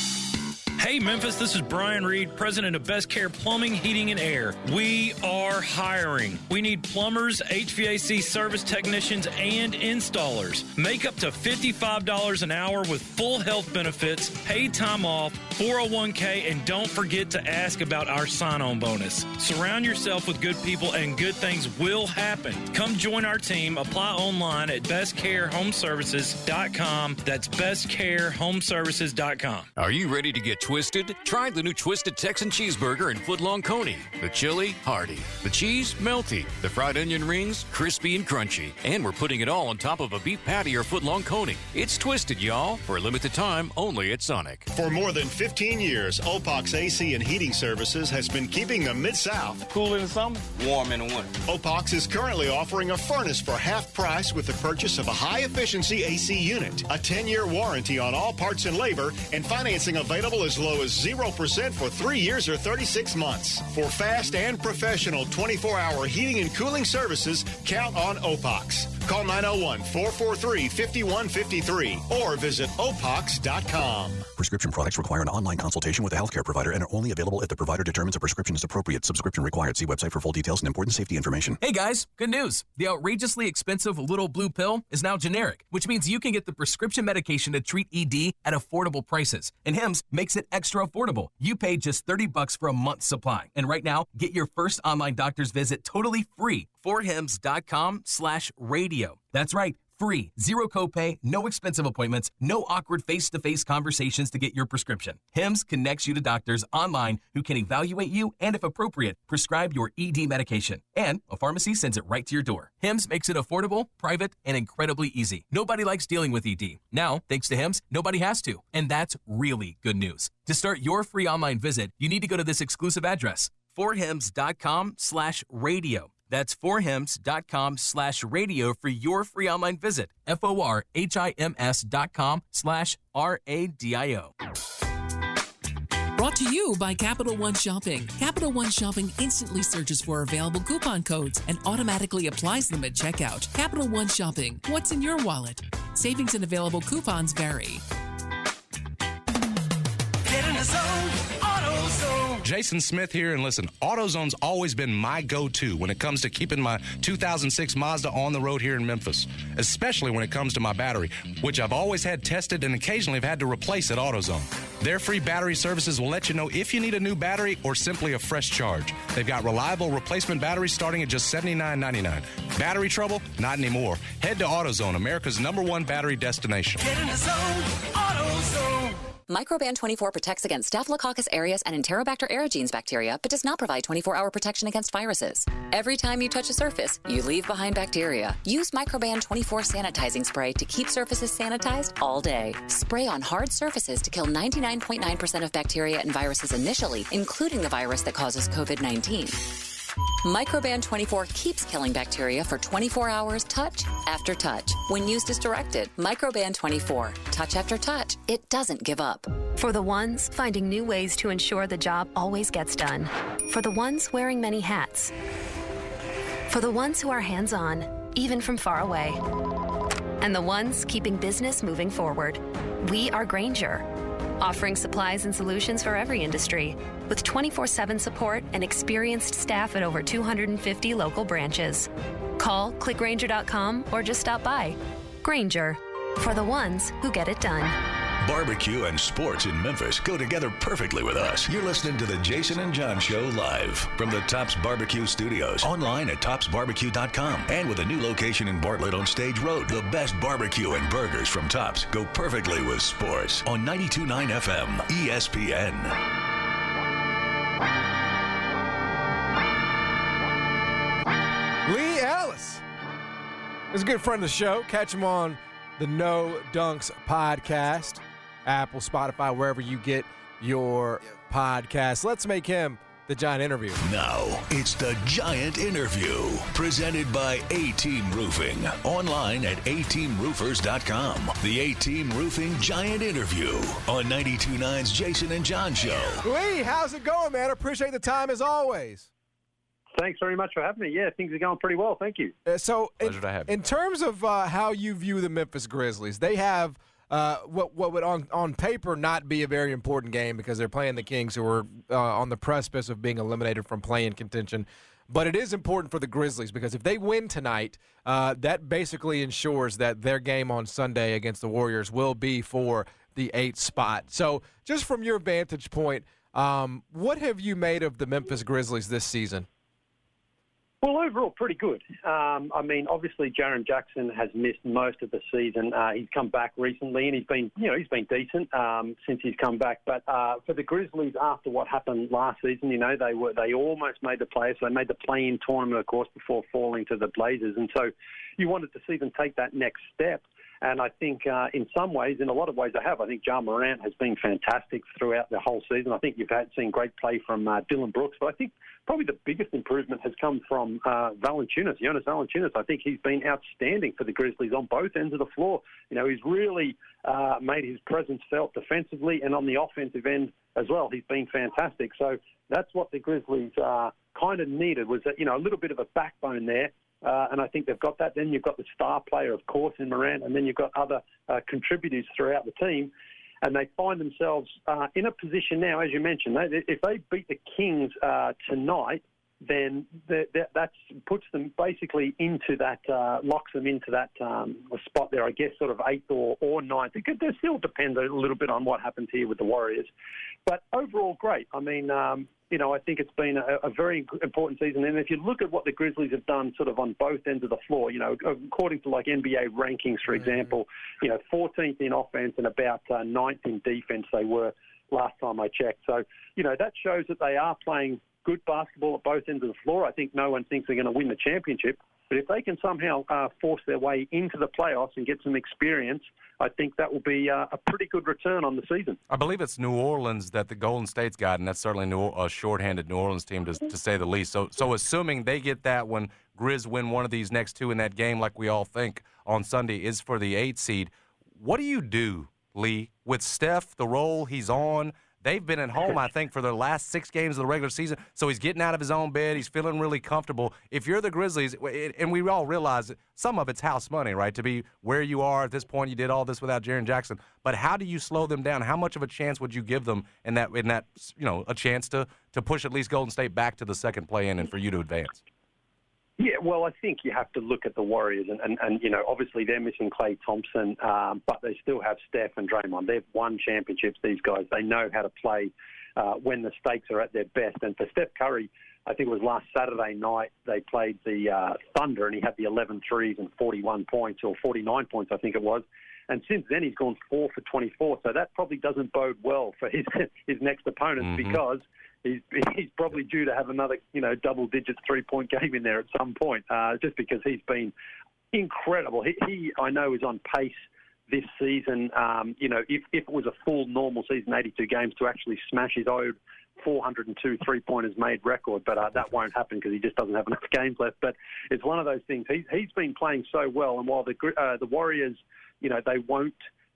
Hey Memphis, this is Brian Reed, president of Best Care Plumbing, Heating, and Air. We are hiring. We need plumbers, H V A C service technicians, and installers. Make up to fifty-five dollars an hour with full health benefits, paid time off, four oh one k, and don't forget to ask about our sign-on bonus. Surround yourself with good people and good things will happen. Come join our team. Apply online at best care home services dot com. That's best care home services dot com. Are you ready to get twisted? Try the new Twisted Texan Cheeseburger and Footlong Coney. The chili, hearty. The cheese, melty. The fried onion rings, crispy and crunchy. And we're putting it all on top of a beef patty or Footlong Coney. It's twisted, y'all. For a limited time, only at Sonic. For more than fifteen years, Opox A C and Heating Services has been keeping the Mid-South cool in the summer, warm in the winter. Opox is currently offering a furnace for half price with the purchase of a high-efficiency A C unit, a ten-year warranty on all parts and labor, and financing available as low as zero percent for three years or thirty-six months. For fast and professional twenty-four hour heating and cooling services, count on Opox. Call nine oh one, four four three, five one five three or visit opox dot com. Prescription products require an online consultation with a healthcare provider and are only available if the provider determines a prescription is appropriate. Subscription required. See website for full details and important safety information. Hey guys, good news. The outrageously expensive Little Blue Pill is now generic, which means you can get the prescription medication to treat E D at affordable prices. And Hims makes it extra affordable. You pay just thirty bucks for a month's supply. And right now, get your first online doctor's visit totally free four hems dot com slash radio. That's right. Free, zero copay, no expensive appointments, no awkward face-to-face conversations to get your prescription. Hims connects you to doctors online who can evaluate you and, if appropriate, prescribe your E D medication. And a pharmacy sends it right to your door. Hims makes it affordable, private, and incredibly easy. Nobody likes dealing with E D. Now, thanks to Hims, nobody has to. And that's really good news. To start your free online visit, you need to go to this exclusive address, four hems dot com slash radio. That's four hems dot com slash radio for your free online visit. F O R H I M S dot com slash R A D I O. Brought to you by Capital One Shopping. Capital One Shopping instantly searches for available coupon codes and automatically applies them at checkout. Capital One Shopping. What's in your wallet? Savings and available coupons vary. Get in the zone, AutoZone. Jason Smith here, and listen, AutoZone's always been my go-to when it comes to keeping my two thousand six Mazda on the road here in Memphis, especially when it comes to my battery, which I've always had tested and occasionally have had to replace at AutoZone. Their free battery services will let you know if you need a new battery or simply a fresh charge. They've got reliable replacement batteries starting at just seventy-nine ninety-nine. Battery trouble? Not anymore. Head to AutoZone, America's number one battery destination. Get in the zone, AutoZone. Microban twenty-four protects against Staphylococcus aureus and Enterobacter aerogenes bacteria, but does not provide twenty-four hour protection against viruses. Every time you touch a surface, you leave behind bacteria. Use Microban twenty-four sanitizing spray to keep surfaces sanitized all day. Spray on hard surfaces to kill ninety-nine point nine percent of bacteria and viruses initially, including the virus that causes COVID nineteen. Microban twenty-four keeps killing bacteria for twenty-four hours, touch after touch. When used as directed, Microban twenty-four, touch after touch, it doesn't give up. For the ones finding new ways to ensure the job always gets done. For the ones wearing many hats. For the ones who are hands-on, even from far away. And the ones keeping business moving forward. We are Grainger, offering supplies and solutions for every industry, with twenty-four seven support and experienced staff at over two hundred fifty local branches. Call, click Grainger dot com, or just stop by. Grainger, for the ones who get it done. Barbecue and sports in Memphis go together perfectly with us. You're listening to the Jason and John Show live from the Tops Barbecue Studios, online at tops barbecue dot com, and with a new location in Bartlett on Stage Road. The best barbecue and burgers from Tops go perfectly with sports on ninety-two point nine F M E S P N. Lee Ellis is a good friend of the show. Catch him on the No Dunks podcast, Apple, Spotify, wherever you get your podcasts. Let's make him the Giant Interview. Now, it's the Giant Interview, presented by A-Team Roofing, online at a team roofers dot com. The A-Team Roofing Giant Interview on ninety-two point nine's Jason and John Show. Lee, how's it going, man? Appreciate the time as always. Thanks very much for having me. Yeah, things are going pretty well. Thank you. Uh, so, Pleasure in, to have you. in terms of uh, how you view the Memphis Grizzlies, they have uh, what what would on, on paper not be a very important game because they're playing the Kings, who are uh, on the precipice of being eliminated from play-in contention. But it is important for the Grizzlies because if they win tonight, uh, that basically ensures that their game on Sunday against the Warriors will be for the eighth spot. So, just from your vantage point, um, what have you made of the Memphis Grizzlies this season? Well, overall, pretty good. Um, I mean, obviously, Jaren Jackson has missed most of the season. Uh, he's come back recently, and he's been, you know, he's been decent um, since he's come back. But uh, for the Grizzlies, after what happened last season, you know, they were they almost made the playoffs. They made the play-in tournament, of course, before falling to the Blazers, and so you wanted to see them take that next step. And I think uh, in some ways, in a lot of ways they have. I think Ja Morant has been fantastic throughout the whole season. I think you've had seen great play from uh, Dylan Brooks. But I think probably the biggest improvement has come from uh, Valanciunas, Jonas Valanciunas. I think he's been outstanding for the Grizzlies on both ends of the floor. You know, he's really uh, made his presence felt defensively and on the offensive end as well. He's been fantastic. So that's what the Grizzlies uh, kind of needed was, that, you know, a little bit of a backbone there. Uh, and I think they've got that. Then you've got the star player, of course, in Morant, and then you've got other uh, contributors throughout the team. And they find themselves uh, in a position now, as you mentioned, they, if they beat the Kings uh, tonight, then that that's puts them basically into that, uh, locks them into that um, spot there, I guess, sort of eighth or, or ninth. It could there still depends a little bit on what happens here with the Warriors. But overall, great. I mean, um, you know, I think it's been a, a very important season. And if you look at what the Grizzlies have done sort of on both ends of the floor, you know, according to like N B A rankings, for example, you know, fourteenth in offense and about uh, ninth in defense they were last time I checked. So, you know, that shows that they are playing good basketball at both ends of the floor. I think no one thinks they're going to win the championship. But if they can somehow uh, force their way into the playoffs and get some experience, I think that will be uh, a pretty good return on the season. I believe it's New Orleans that the Golden State's got, and that's certainly New, a shorthanded New Orleans team, to, to say the least. So, so assuming they get that when Grizz win one of these next two in that game, like we all think on Sunday, is for the eight seed, what do you do, Lee, with Steph, the role he's on? They've been at home, I think, for their last six games of the regular season, so he's getting out of his own bed. He's feeling really comfortable. If you're the Grizzlies, and we all realize that some of it's house money, right, to be where you are at this point. You did all this without Jaren Jackson. But how do you slow them down? How much of a chance would you give them in that, in that you know, a chance to, to push at least Golden State back to the second play-in and for you to advance? Yeah, well, I think you have to look at the Warriors, and, and, and you know, obviously they're missing Klay Thompson, um, but they still have Steph and Draymond. They've won championships, these guys. They know how to play uh, when the stakes are at their best. And for Steph Curry, I think it was last Saturday night, they played the uh, Thunder, and he had the eleven threes and forty-one points, or forty-nine points, I think it was. And since then, he's gone four for twenty-four. So that probably doesn't bode well for his his next opponents, mm-hmm. because he's he's probably due to have another, you know, double-digit three-point game in there at some point, uh, just because he's been incredible. He, he, I know, is on pace this season, um, you know, if, if it was a full normal season, eighty-two games, to actually smash his own four hundred two three-pointers made record, but uh, that won't happen because he just doesn't have enough games left. But it's one of those things. He's, he's been playing so well, and while the uh, the Warriors, you know, they won't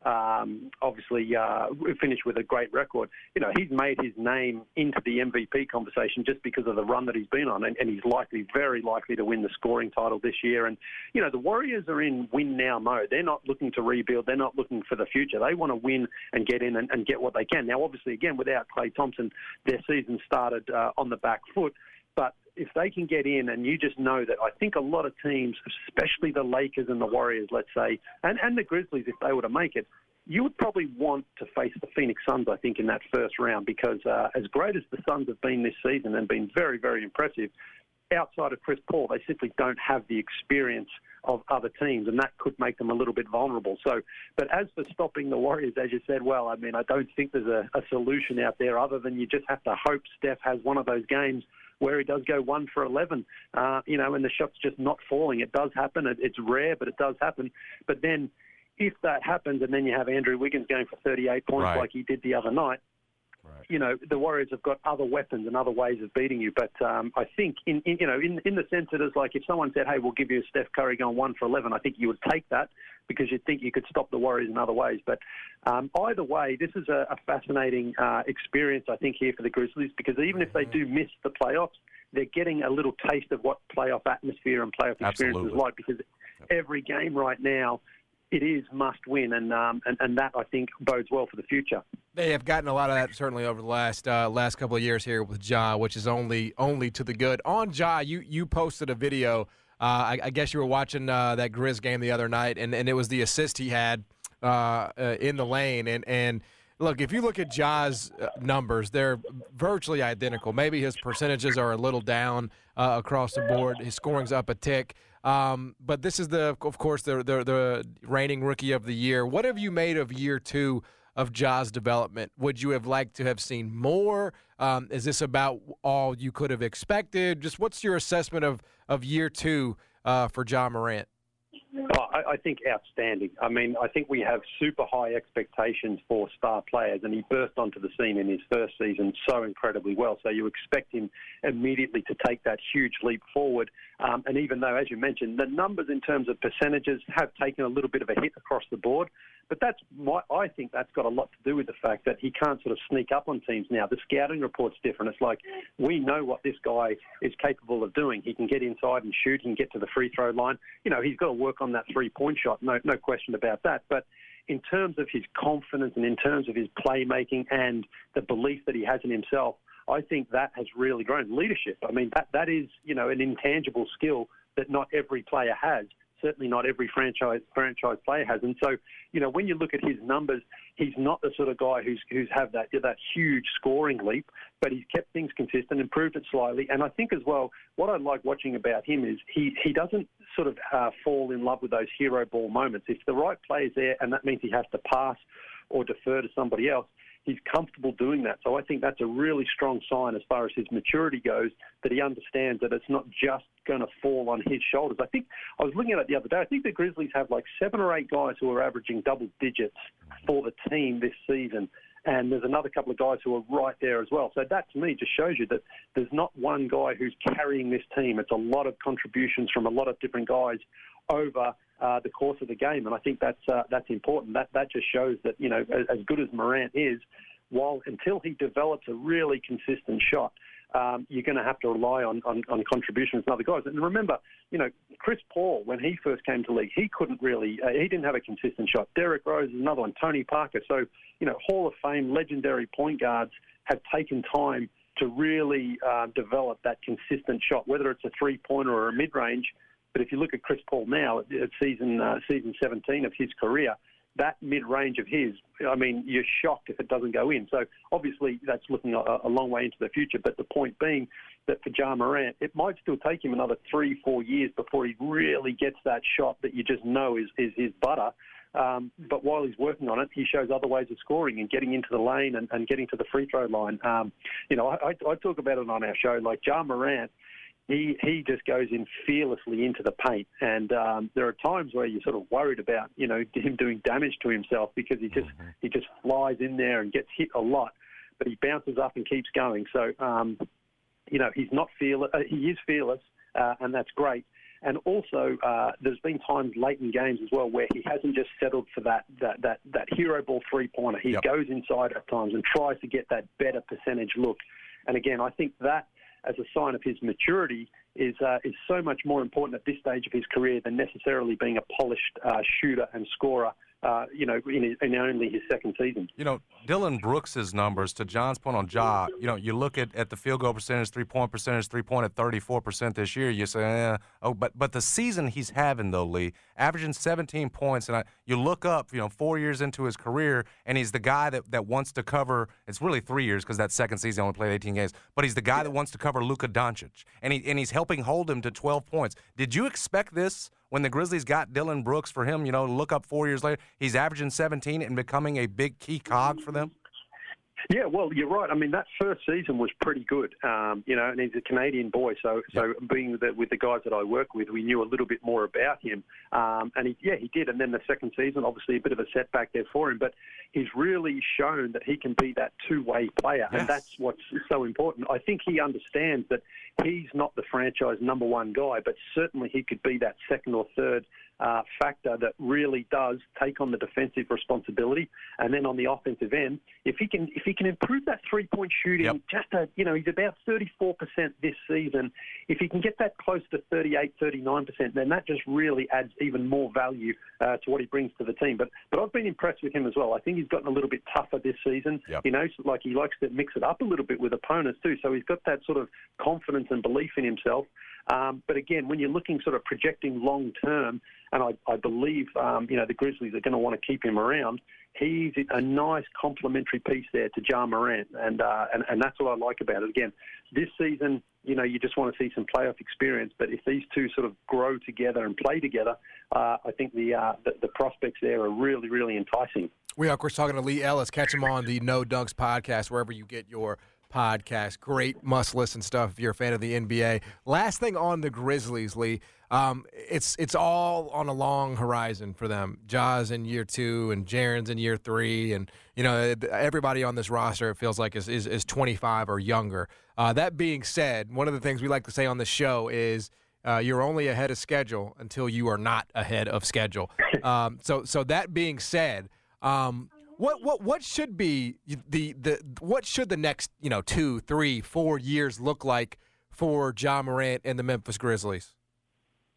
um, obviously uh, finish with a great record, you know, he's made his name into the M V P conversation just because of the run that he's been on, and, and he's likely, very likely to win the scoring title this year. And, you know, the Warriors are in win-now mode. They're not looking to rebuild. They're not looking for the future. They want to win and get in and, and get what they can. Now, obviously, again, without Klay Thompson, their season started uh, on the back foot. But if they can get in, and you just know that I think a lot of teams, especially the Lakers and the Warriors, let's say, and, and the Grizzlies, if they were to make it, you would probably want to face the Phoenix Suns, I think, in that first round, because uh, as great as the Suns have been this season and been very, very impressive, outside of Chris Paul, they simply don't have the experience of other teams, and that could make them a little bit vulnerable. So, but as for stopping the Warriors, as you said, well, I mean, I don't think there's a, a solution out there other than you just have to hope Steph has one of those games where he does go one for eleven, uh, you know, and the shot's just not falling. It does happen. It, it's rare, but it does happen. But then if that happens, and then you have Andrew Wiggins going for thirty-eight points right. like he did the other night, right. you know, the Warriors have got other weapons and other ways of beating you. But um, I think, in, in you know, in, in the sense that it's like if someone said, hey, we'll give you Steph Curry going one for eleven, I think you would take that because you'd think you could stop the Warriors in other ways. But um, either way, this is a, a fascinating uh, experience, I think, here for the Grizzlies, because even if they do miss the playoffs, they're getting a little taste of what playoff atmosphere and playoff experience Absolutely. is like, because every game right now, it is must win, and, um, and and that, I think, bodes well for the future. They have gotten a lot of that certainly over the last uh, last couple of years here with Ja, which is only only to the good. On Ja, you you posted a video. Uh, I, I guess you were watching uh, that Grizz game the other night, and, and it was the assist he had uh, uh, in the lane. And, and look, if you look at Ja's uh, numbers, they're virtually identical. Maybe his percentages are a little down uh, across the board. His scoring's up a tick. Um, but this is, the, of course, the, the the reigning Rookie of the Year. What have you made of year two of Ja's development? Would you have liked to have seen more? Um, is this about all you could have expected? Just what's your assessment of, of year two uh, for Ja Morant? Oh, I, I think outstanding. I mean, I think we have super high expectations for star players, and he burst onto the scene in his first season so incredibly well. So you expect him immediately to take that huge leap forward. Um, and even though, as you mentioned, the numbers in terms of percentages have taken a little bit of a hit across the board, but that's my, I think that's got a lot to do with the fact that he can't sort of sneak up on teams now. The scouting report's different. It's like we know what this guy is capable of doing. He can get inside and shoot. He can get to the free throw line. You know, he's got to work on that three-point shot. No, no question about that. But in terms of his confidence and in terms of his playmaking and the belief that he has in himself, I think that has really grown. Leadership, I mean, that, that is, you know, an intangible skill that not every player has. Certainly not every franchise franchise player has. And so, you know, when you look at his numbers, he's not the sort of guy who's who's have that that huge scoring leap, but he's kept things consistent, improved it slightly. And I think as well, what I like watching about him is he, he doesn't sort of uh, fall in love with those hero ball moments. If the right play's there, and that means he has to pass or defer to somebody else, he's comfortable doing that. So I think that's a really strong sign as far as his maturity goes, that he understands that it's not just going to fall on his shoulders. I think I was looking at it the other day. I think the Grizzlies have like seven or eight guys who are averaging double digits for the team this season. And there's another couple of guys who are right there as well. So that, to me, just shows you that there's not one guy who's carrying this team. It's a lot of contributions from a lot of different guys over uh, the course of the game. And I think that's uh, that's important. That that just shows that, you know, as, as good as Morant is, while until he develops a really consistent shot, um, you're going to have to rely on, on, on contributions from other guys. And remember, you know, Chris Paul, when he first came to the league, he couldn't really, uh, he didn't have a consistent shot. Derrick Rose is another one, Tony Parker. So, you know, Hall of Fame, legendary point guards have taken time to really uh, develop that consistent shot, whether it's a three-pointer or a mid-range. But if you look at Chris Paul now, at season uh, season seventeen of his career, that mid-range of his, I mean, you're shocked if it doesn't go in. So obviously that's looking a, a long way into the future. But the point being that for Ja Morant, it might still take him another three, four years before he really gets that shot that you just know is, is his butter. Um, but while he's working on it, he shows other ways of scoring and getting into the lane and, and getting to the free throw line. Um, you know, I, I talk about it on our show, like Ja Morant, He he just goes in fearlessly into the paint, and um, there are times where you're sort of worried about, you know, him doing damage to himself because he just mm-hmm. he just flies in there and gets hit a lot, but he bounces up and keeps going. So, um, you know, he's not fearless. Uh, he is fearless, uh, and that's great. And also, uh, there's been times late in games as well where he hasn't just settled for that that that, that hero ball three pointer. He yep. goes inside at times and tries to get that better percentage look. And again, I think that, as a sign of his maturity, is uh, is so much more important at this stage of his career than necessarily being a polished uh, shooter and scorer, uh, you know, in, his, in only his second season. You know, Dylan Brooks's numbers, to John's point on Ja, you know, you look at, at the field goal percentage, three-point percentage, three-point at thirty-four percent this year, you say, eh, oh, but but the season he's having, though, Lee, averaging seventeen points, and I, you look up, you know, four years into his career, and he's the guy that, that wants to cover, it's really three years because that second season he only played eighteen games, but he's the guy yeah. that wants to cover Luka Doncic, and, he, and he's helping hold him to twelve points. Did you expect this when the Grizzlies got Dylan Brooks for him, you know, look up four years later, he's averaging seventeen and becoming a big key cog for them? Yeah, well, you're right. I mean, that first season was pretty good, um, you know, and he's a Canadian boy. So, so being with the, with the guys that I work with, we knew a little bit more about him. Um, and, he, yeah, he did. And then the second season, obviously a bit of a setback there for him. But he's really shown that he can be that two-way player. Yes. And that's what's so important. I think he understands that he's not the franchise number one guy, but certainly he could be that second or third Uh, factor that really does take on the defensive responsibility, and then on the offensive end, if he can if he can improve that three point shooting, yep. just a, you know, he's about thirty-four percent this season. If he can get that close to thirty-eight, thirty-nine percent, then that just really adds even more value uh, to what he brings to the team. But but I've been impressed with him as well. I think he's gotten a little bit tougher this season. Yep. You know, like he likes to mix it up a little bit with opponents too. So he's got that sort of confidence and belief in himself. Um, but again, when you're looking sort of projecting long term, and I, I believe, um, you know, the Grizzlies are going to want to keep him around, he's a nice complementary piece there to Ja Morant, and, uh, and and that's what I like about it. Again, this season, you know, you just want to see some playoff experience, but if these two sort of grow together and play together, uh, I think the, uh, the the prospects there are really, really enticing. We are, of course, talking to Lee Ellis. Catch him on the No Dunks podcast, wherever you get your podcast. Great must-listen stuff if you're a fan of the N B A. Last thing on the Grizzlies, Lee, um, it's it's all on a long horizon for them. Ja's in year two and Jaren's in year three, and you know everybody on this roster, it feels like, is is, is twenty-five or younger. Uh, that being said, one of the things we like to say on the show is uh, you're only ahead of schedule until you are not ahead of schedule. Um, so so that being said, um, What what what should be the, the what should the next, you know, two, three, four years look like for Ja Morant and the Memphis Grizzlies?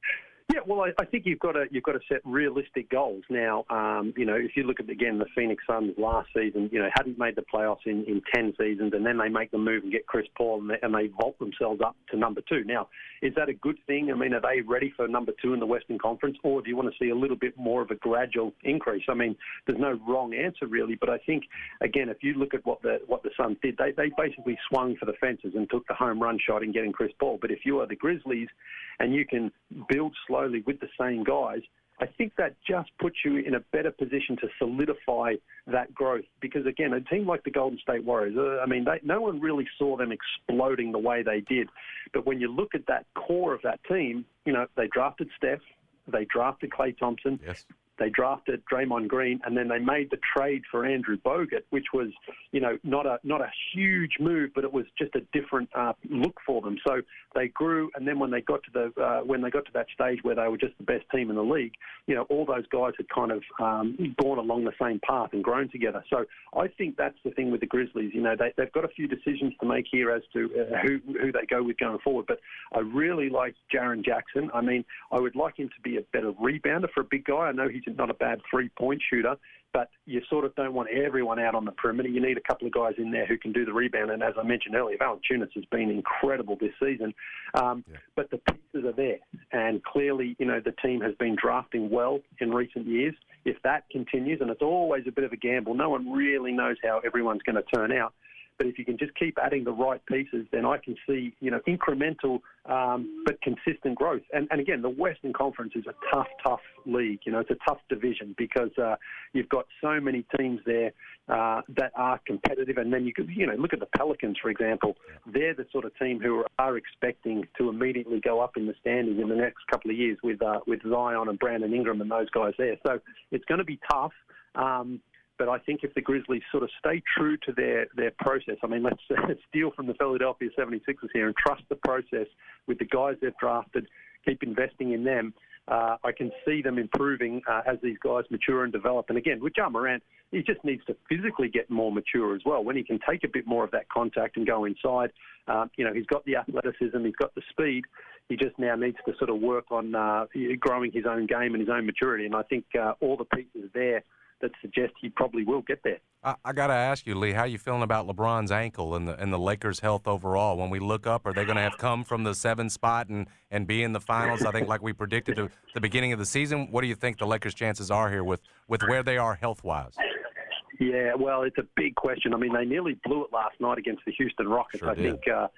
Yeah, well, I, I think you've got to you've got to set realistic goals now. Um, you know, if you look at again the Phoenix Suns last season, you know, hadn't made the playoffs in, in ten seasons, and then they make the move and get Chris Paul, and they, and they vault themselves up to number two. Now, is that a good thing? I mean, are they ready for number two in the Western Conference, or do you want to see a little bit more of a gradual increase? I mean, there's no wrong answer really, but I think again, if you look at what the what the Suns did, they they basically swung for the fences and took the home run shot in getting Chris Paul. But if you are the Grizzlies and you can build slowly with the same guys, I think that just puts you in a better position to solidify that growth. Because, again, a team like the Golden State Warriors, uh, I mean, they, no one really saw them exploding the way they did. But when you look at that core of that team, you know, they drafted Steph, they drafted Klay Thompson, yes. They drafted Draymond Green, and then they made the trade for Andrew Bogut, which was, you know, not a not a huge move, but it was just a different uh, look for them. So they grew, and then when they got to the uh, when they got to that stage where they were just the best team in the league, you know, all those guys had kind of um, gone along the same path and grown together. So I think that's the thing with the Grizzlies. You know, they, they've got a few decisions to make here as to uh, who who they go with going forward. But I really like Jaren Jackson. I mean, I would like him to be a better rebounder for a big guy. I know he's not a bad three-point shooter, but you sort of don't want everyone out on the perimeter. You need a couple of guys in there who can do the rebound. And as I mentioned earlier, Valanciunas has been incredible this season. Um, yeah. But the pieces are there. And clearly, you know, the team has been drafting well in recent years. If that continues, and it's always a bit of a gamble, no one really knows how everyone's going to turn out. But if you can just keep adding the right pieces, then I can see, you know, incremental um, but consistent growth. And, and again, the Western Conference is a tough, tough league. You know, it's a tough division because uh, you've got so many teams there uh, that are competitive. And then you could, you know, look at the Pelicans, for example. They're the sort of team who are expecting to immediately go up in the standings in the next couple of years with uh, with Zion and Brandon Ingram and those guys there. So it's going to be tough. Um, But I think if the Grizzlies sort of stay true to their, their process, I mean, let's, let's steal from the Philadelphia seventy-sixers here and trust the process with the guys they've drafted, keep investing in them. Uh, I can see them improving uh, as these guys mature and develop. And again, with Ja Morant, he just needs to physically get more mature as well. When he can take a bit more of that contact and go inside, uh, you know, he's got the athleticism, he's got the speed. He just now needs to sort of work on uh, growing his own game and his own maturity. And I think uh, all the pieces there that suggest he probably will get there. I, I got to ask you, Lee, how are you feeling about LeBron's ankle and the and the Lakers' health overall? When we look up, are they going to have come from the seventh spot and, and be in the finals, I think, like we predicted at the beginning of the season? What do you think the Lakers' chances are here with, with where they are health-wise? Yeah, well, it's a big question. I mean, they nearly blew it last night against the Houston Rockets. Sure I did. think uh,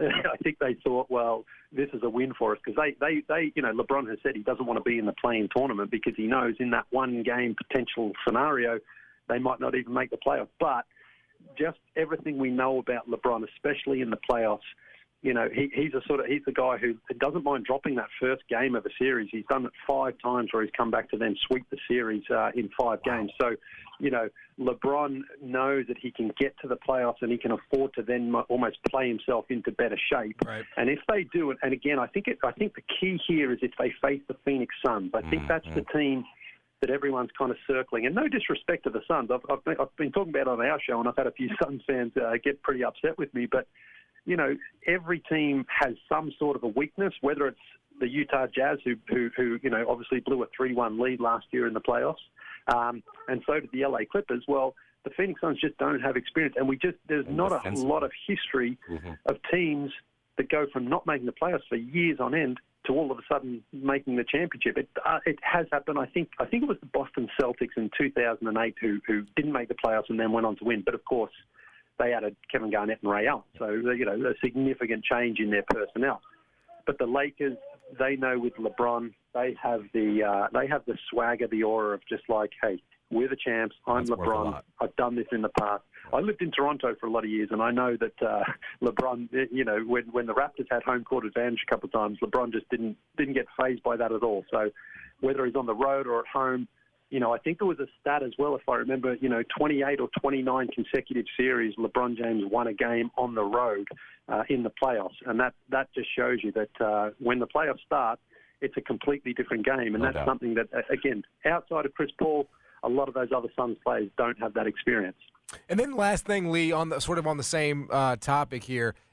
I think they thought, well, this is a win for us because they, they, they, you know, LeBron has said he doesn't want to be in the play-in tournament because he knows in that one-game potential scenario they might not even make the playoffs. But just everything we know about LeBron, especially in the playoffs, you know, he, he's a sort of he's the guy who doesn't mind dropping that first game of a series. He's done it five times where he's come back to then sweep the series uh, in five wow. games. So, you know, LeBron knows that he can get to the playoffs and he can afford to then almost play himself into better shape. Right. And if they do it, and again, I think it, I think the key here is if they face the Phoenix Suns. I think mm-hmm. that's the team that everyone's kind of circling. And no disrespect to the Suns. I've, I've, been, I've been talking about it on our show, and I've had a few Suns fans uh, get pretty upset with me. But, you know, every team has some sort of a weakness, whether it's the Utah Jazz, who, who, who you know, obviously blew a three one lead last year in the playoffs, um, and so did the L A Clippers. Well, the Phoenix Suns just don't have experience, and we just there's and not a lot of history mm-hmm. of teams that go from not making the playoffs for years on end to all of a sudden making the championship. It uh, it has happened. I think I think it was the Boston Celtics in two thousand eight who who didn't make the playoffs and then went on to win. But of course, they added Kevin Garnett and Ray Allen, so you know a significant change in their personnel. But the Lakers, they know with LeBron, they have the uh, they have the swagger, the aura of just like, hey, we're the champs. I'm That's LeBron. I've done this in the past. I lived in Toronto for a lot of years, and I know that uh, LeBron, you know, when when the Raptors had home court advantage a couple of times, LeBron just didn't didn't get fazed by that at all. So whether he's on the road or at home, you know, I think there was a stat as well, if I remember, you know, twenty-eight or twenty-nine consecutive series, LeBron James won a game on the road uh, in the playoffs. And that, that just shows you that uh, when the playoffs start, it's a completely different game. And No that's doubt. something that, again, outside of Chris Paul, a lot of those other Suns players don't have that experience. And then last thing, Lee, on the sort of on the same uh, topic here,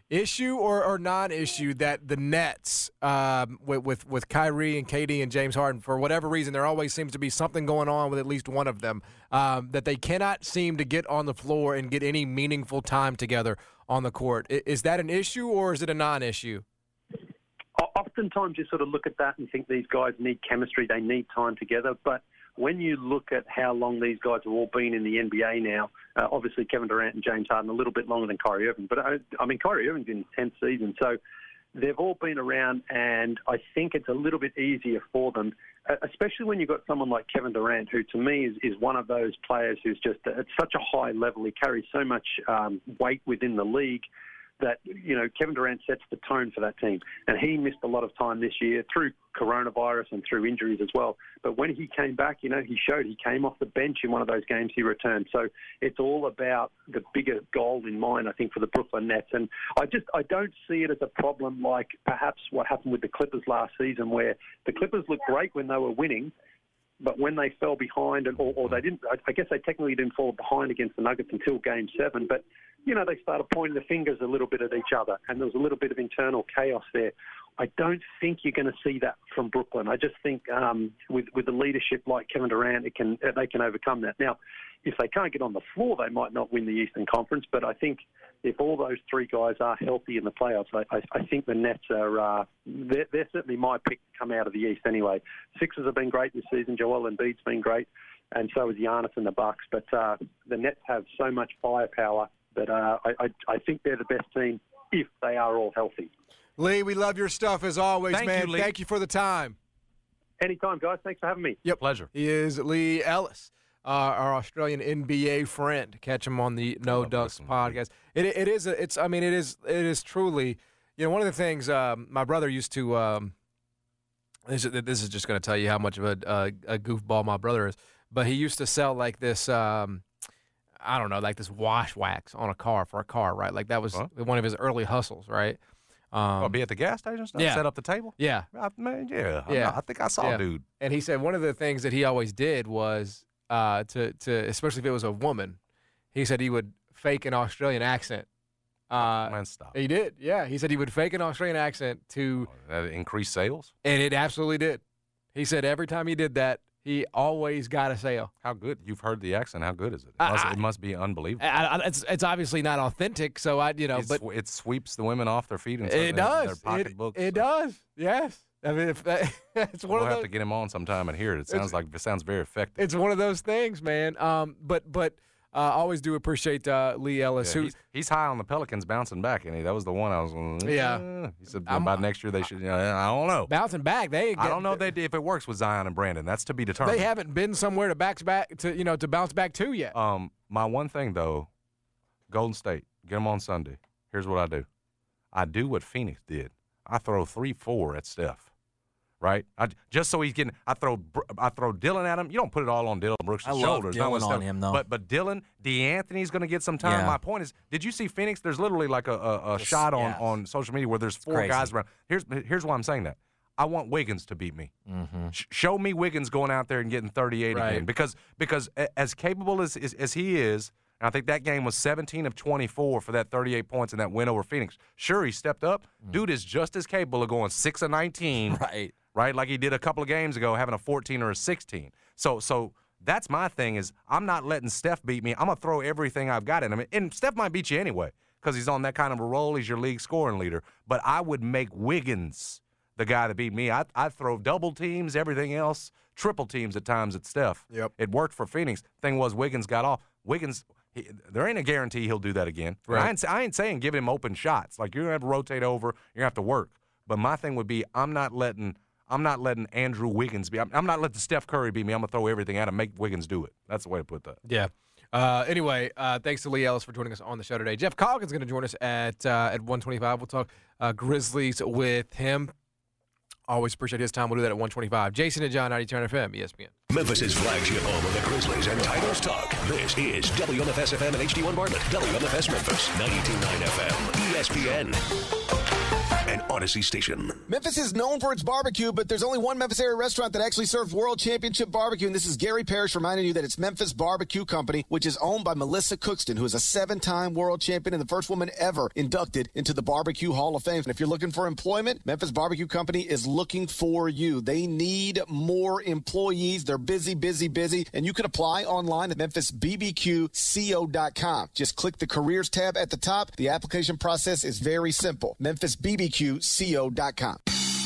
Issue or, or non-issue that the Nets, um, with, with with Kyrie and K D and James Harden, for whatever reason, there always seems to be something going on with at least one of them, um, that they cannot seem to get on the floor and get any meaningful time together on the court. I, is that an issue or is it a non-issue? Oftentimes you sort of look at that and think these guys need chemistry, they need time together, but when you look at how long these guys have all been in the N B A now, uh, obviously Kevin Durant and James Harden a little bit longer than Kyrie Irving, but I, I mean Kyrie Irving's in his tenth season, so they've all been around, and I think it's a little bit easier for them, especially when you've got someone like Kevin Durant, who to me is, is one of those players who's just at such a high level. He carries so much um, weight within the league that, you know, Kevin Durant sets the tone for that team. And he missed a lot of time this year through coronavirus and through injuries as well. But when he came back, you know, he showed he came off the bench in one of those games he returned. So it's all about the bigger goal in mind, I think, for the Brooklyn Nets. And I just, I don't see it as a problem like perhaps what happened with the Clippers last season, where the Clippers looked great when they were winning, but when they fell behind, or, or they didn't, I guess they technically didn't fall behind against the Nuggets until Game seven, but, you know, they started pointing the fingers a little bit at each other, and there was a little bit of internal chaos there. I don't think you're going to see that from Brooklyn. I just think um, with with the leadership like Kevin Durant, it can they can overcome that. Now, if they can't get on the floor, they might not win the Eastern Conference, but I think if all those three guys are healthy in the playoffs, I, I, I think the Nets are uh, they're, they're certainly my pick to come out of the East anyway. Sixers have been great this season. Joel Embiid's been great, and so is Giannis and the Bucks. But uh, the Nets have so much firepower that uh, I, I, I think they're the best team if they are all healthy. Lee, we love your stuff as always, Thank man. You, Lee. Thank you for the time. Anytime, guys. Thanks for having me. Yep. Pleasure. He is Lee Ellis, uh, our Australian N B A friend. Catch him on the No Dunks podcast. It, it is. A, it's. I mean, it is. It is truly. You know, one of the things um, my brother used to. Um, this, is, this is just going to tell you how much of a, a, a goofball my brother is. But he used to sell like this. Um, I don't know, like this wash wax on a car for a car, right? Like that was huh? one of his early hustles, right? Um, oh, be at the gas station stuff? Yeah. Set up the table? Yeah. I, man, yeah. yeah. I, I think I saw yeah. a dude. And he said one of the things that he always did was uh, to, to, especially if it was a woman, he said he would fake an Australian accent. Uh, oh, man, stop. He did, yeah. He said he would fake an Australian accent to. Oh, that increased sales? And it absolutely did. He said every time he did that, he always got a sale. How good? You've heard the accent. How good is it? It must, I, it must be unbelievable. I, I, it's it's obviously not authentic, so I you know, it's, but it sweeps the women off their feet and it in, does. their pocketbooks. It, it does. Yes. I mean, if that, it's one we'll of those. have to get him on sometime and hear it. It sounds like it sounds very effective. It's one of those things, man. Um, but but. I uh, always do appreciate uh, Lee Ellis. Yeah, who he's, he's high on the Pelicans bouncing back, and he that was the one I was. Uh, yeah, he said about next year they should. You know, I don't know. Bouncing back, they. Ain't I don't know if, they, if it works with Zion and Brandon. That's to be determined. They haven't been somewhere to bounce back to you know to bounce back to yet. Um, my one thing though, Golden State, get them on Sunday. Here's what I do. I do what Phoenix did. I throw three, four at Steph. Right, I, just so he's getting. I throw, I throw Dylan at him. You don't put it all on Dylan Brooks' I shoulders. love Dylan on him though. But but Dylan, DeAnthony's going to get some time. Yeah. My point is, did you see Phoenix? There's literally like a, a, a shot on, yeah. on social media where there's four Crazy. guys around. Here's here's why I'm saying that. I want Wiggins to beat me. Mm-hmm. Sh- show me Wiggins going out there and getting thirty-eight right. again, because because as capable as as, as he is. And I think that game was seventeen of twenty-four for that thirty-eight points in that win over Phoenix. Sure, he stepped up. Mm. Dude is just as capable of going six of nineteen. Right. Right, like he did a couple of games ago, having a fourteen or a sixteen. So, so that's my thing is I'm not letting Steph beat me. I'm gonna throw everything I've got in him, and Steph might beat you anyway because he's on that kind of a roll. He's your league scoring leader. But I would make Wiggins the guy that beat me. I I throw double teams, everything else, triple teams at times at Steph. Yep. It worked for Phoenix. Thing was Wiggins got off. Wiggins. He, there ain't a guarantee he'll do that again. Right. I, ain't, I ain't saying give him open shots. Like you're gonna have to rotate over. You're gonna have to work. But my thing would be I'm not letting. I'm not letting Andrew Wiggins be. I'm, I'm not letting Steph Curry beat me. I'm going to throw everything at him, make Wiggins do it. That's the way to put that. Yeah. Uh, anyway, uh, thanks to Lee Ellis for joining us on the show today. Jeff Colligan's going to join us at uh, at one twenty-five. We'll talk uh, Grizzlies with him. Always appreciate his time. We'll do that at one twenty-five. Jason and John, ninety-two F M, E S P N. Memphis's flagship home of the Grizzlies and Titles Talk. This is W M F S F M and H D one Bartlett. W M F S Memphis, ninety-two point nine F M, E S P N. an Odyssey station. Memphis is known for its barbecue, but there's only one Memphis area restaurant that actually serves World Championship barbecue, and this is Gary Parrish reminding you that it's Memphis Barbecue Company, which is owned by Melissa Cookston, who is a seven-time world champion and the first woman ever inducted into the Barbecue Hall of Fame. And if you're looking for employment, Memphis Barbecue Company is looking for you. They need more employees. They're busy, busy, busy, and you can apply online at memphis b b q co dot com. Just click the careers tab at the top. The application process is very simple. memphis b b q co dot com.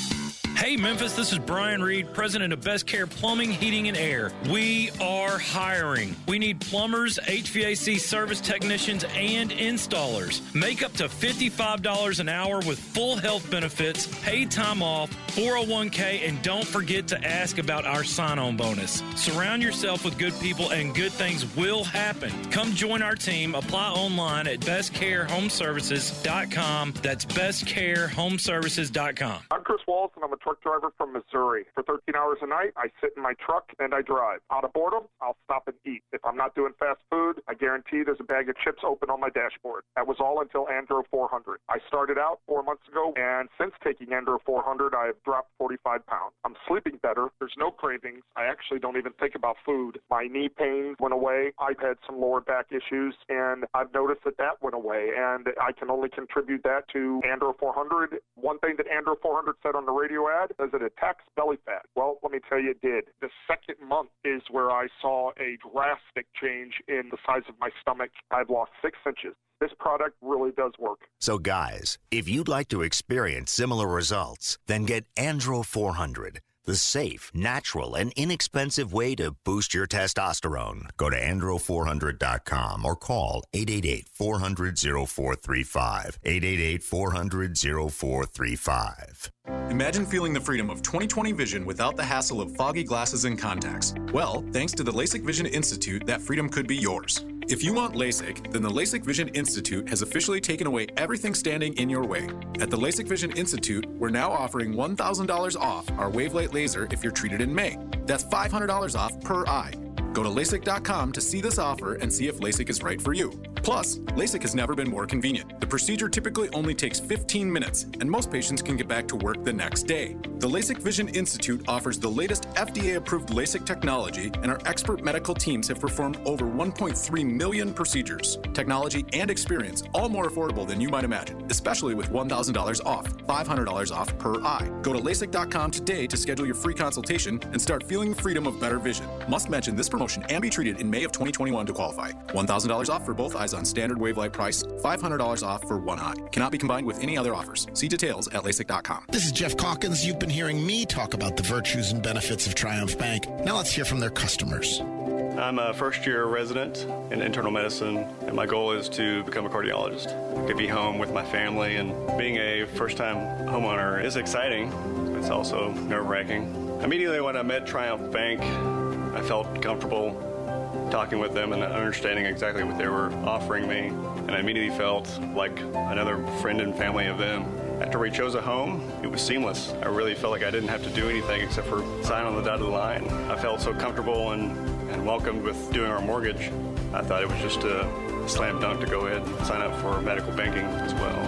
Hey, Memphis, this is Brian Reed, president of Best Care Plumbing, Heating, and Air. We are hiring. We need plumbers, H V A C service technicians, and installers. Make up to fifty-five dollars an hour with full health benefits, paid time off, four oh one k, and don't forget to ask about our sign-on bonus. Surround yourself with good people, and good things will happen. Come join our team. Apply online at best care home services dot com. That's best care home services dot com. I'm Chris Walls, and I'm a truck driver from Missouri. For thirteen hours a night, I sit in my truck and I drive. Out of boredom, I'll stop and eat. If I'm not doing fast food, I guarantee there's a bag of chips open on my dashboard. That was all until Andro four hundred. I started out four months ago, and since taking Andro four hundred, I have dropped forty-five pounds. I'm sleeping better. There's no cravings. I actually don't even think about food. My knee pain went away. I've had some lower back issues, and I've noticed that that went away, and I can only contribute that to Andro four hundred. One thing that Andro four hundred said on the radio ad is it attacks belly fat. Well, let me tell you, it did. The second month is where I saw a drastic change in the size of my stomach. I've lost six inches. This product really does work. So guys, if you'd like to experience similar results, then get Andro four hundred, the safe, natural, and inexpensive way to boost your testosterone. Go to andro four hundred dot com or call eight eight eight, four hundred, oh four three five, eight eight eight, four hundred, oh four three five. Imagine feeling the freedom of twenty twenty vision without the hassle of foggy glasses and contacts. Well, thanks to the LASIK Vision Institute, that freedom could be yours. If you want LASIK, then the LASIK Vision Institute has officially taken away everything standing in your way. At the LASIK Vision Institute, we're now offering one thousand dollars off our Wavelight laser if you're treated in May. That's five hundred dollars off per eye. Go to LASIK dot com to see this offer and see if LASIK is right for you. Plus, LASIK has never been more convenient. The procedure typically only takes fifteen minutes, and most patients can get back to work the next day. The LASIK Vision Institute offers the latest F D A-approved LASIK technology, and our expert medical teams have performed over one point three million procedures. Technology and experience, all more affordable than you might imagine, especially with one thousand dollars off, five hundred dollars off per eye. Go to LASIK dot com today to schedule your free consultation and start feeling the freedom of better vision. Must mention this promotion and be treated in May of twenty twenty-one to qualify. one thousand dollars off for both eyes on standard Wavelight price, five hundred dollars off for one eye. Cannot be combined with any other offers. See details at LASIK dot com. This is Jeff Calkins. You've been hearing me talk about the virtues and benefits of Triumph Bank. Now let's hear from their customers. I'm a first-year resident in internal medicine, and my goal is to become a cardiologist. To be home with my family, and being a first-time homeowner is exciting. It's also nerve-wracking. Immediately when I met Triumph Bank, I felt comfortable talking with them and understanding exactly what they were offering me, and I immediately felt like another friend and family of them. After we chose a home, it was seamless. I really felt like I didn't have to do anything except for sign on the dotted line. I felt so comfortable and, and welcomed with doing our mortgage. I thought it was just a slam dunk to go ahead and sign up for medical banking as well.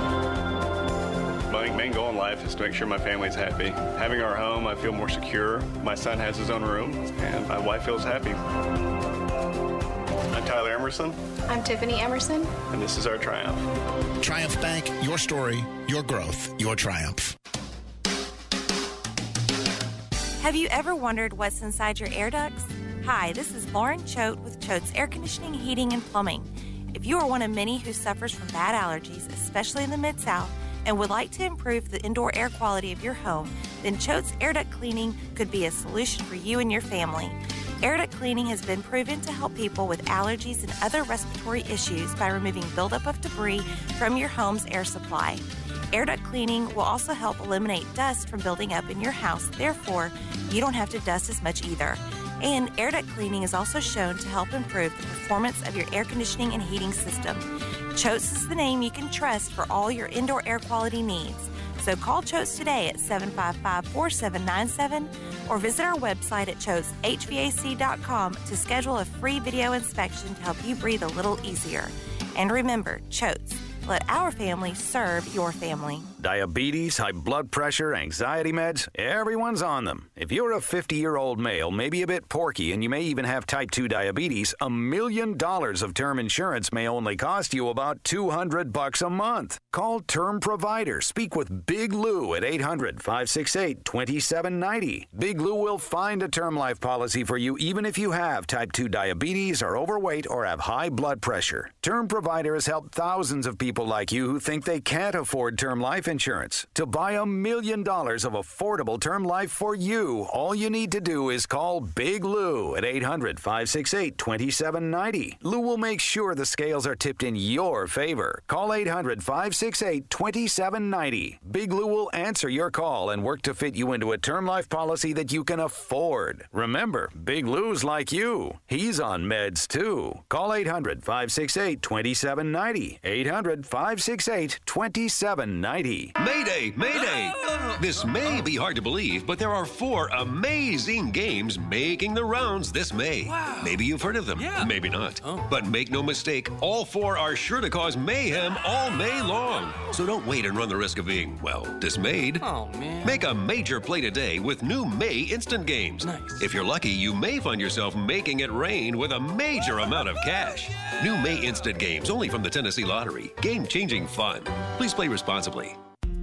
My main goal in life is to make sure my family's happy. Having our home, I feel more secure. My son has his own room, and my wife feels happy. I'm Tyler Emerson. I'm Tiffany Emerson. And this is our Triumph. Triumph Bank, your story, your growth, your triumph. Have you ever wondered what's inside your air ducts? Hi, this is Lauren Choate with Choate's Air Conditioning, Heating, and Plumbing. If you are one of many who suffers from bad allergies, especially in the Mid-South, and would like to improve the indoor air quality of your home, then Choate's Air Duct Cleaning could be a solution for you and your family. Air duct cleaning has been proven to help people with allergies and other respiratory issues by removing buildup of debris from your home's air supply. Air duct cleaning will also help eliminate dust from building up in your house. Therefore, you don't have to dust as much either. And air duct cleaning is also shown to help improve the performance of your air conditioning and heating system. Choate's is the name you can trust for all your indoor air quality needs. So call Choate's today at seven five five, four seven nine seven or visit our website at choates h v a c dot com to schedule a free video inspection to help you breathe a little easier. And remember, Choate's, let our family serve your family. Diabetes, high blood pressure, anxiety meds, everyone's on them. If you're a fifty-year-old male, maybe a bit porky, and you may even have type two diabetes, a million dollars of term insurance may only cost you about two hundred bucks a month. Call Term Provider. Speak with Big Lou at eight hundred, five six eight, two seven nine zero. Big Lou will find a term life policy for you even if you have type two diabetes, are overweight, or have high blood pressure. Term Provider has helped thousands of people like you who think they can't afford term life insurance. To buy a million dollars of affordable term life for you, all you need to do is call Big Lou at eight hundred, five six eight, two seven nine zero. Lou will make sure the scales are tipped in your favor. Call eight hundred, five six eight, two seven nine zero. Big Lou will answer your call and work to fit you into a term life policy that you can afford. Remember, Big Lou's like you. He's on meds too. Call eight hundred, five six eight, two seven nine zero. eight hundred, five six eight, two seven nine zero. Mayday, Mayday! This may be hard to believe, but there are four amazing games making the rounds this May. Wow. Maybe you've heard of them, Yeah. maybe not. Oh. But make no mistake, all four are sure to cause mayhem all May long. So don't wait and run the risk of being, well, dismayed. Oh, man. Make a major play today with new May Instant Games. Nice. If you're lucky, you may find yourself making it rain with a major amount of cash. New May Instant Games, only from the Tennessee Lottery. Game-changing fun. Please play responsibly.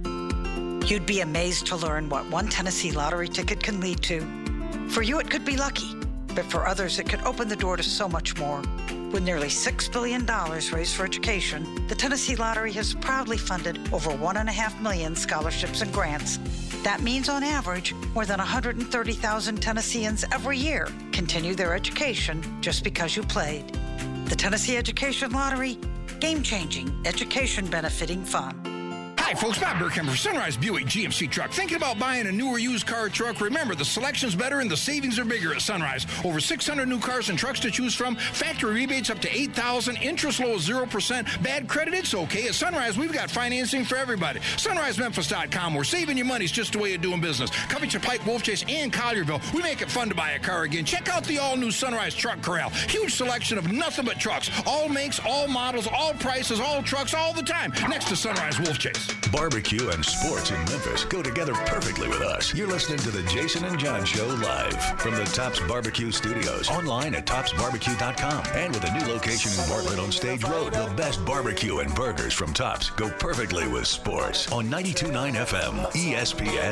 You'd be amazed to learn what one Tennessee lottery ticket can lead to. For you, it could be lucky, but for others, it could open the door to so much more. With nearly six billion dollars raised for education, the Tennessee Lottery has proudly funded over one and a half million scholarships and grants. That means, on average, more than one hundred thirty thousand Tennesseans every year continue their education just because you played. The Tennessee Education Lottery, game-changing, education-benefiting fun. Hi, folks. Bob Burkhammer for Sunrise Buick G M C Truck. Thinking about buying a newer used car or truck? Remember, the selection's better and the savings are bigger at Sunrise. Over six hundred new cars and trucks to choose from. Factory rebates up to eight thousand dollars. Interest low as zero percent. Bad credit, it's okay. At Sunrise, we've got financing for everybody. Sunrise Memphis dot com. We're saving you money. It's just the way of doing business. Covington Pike, Wolf Chase, and Collierville. We make it fun to buy a car again. Check out the all-new Sunrise Truck Corral. Huge selection of nothing but trucks. All makes, all models, all prices, all trucks, all the time. Next to Sunrise Wolf Chase. Barbecue and sports in Memphis go together perfectly with us. You're listening to the Jason and John Show live from the Tops Barbecue Studios. Online at tops barbecue dot com. And with a new location in Bartlett on Stage Road, the best barbecue and burgers from Tops go perfectly with sports on ninety-two point nine F M E S P N.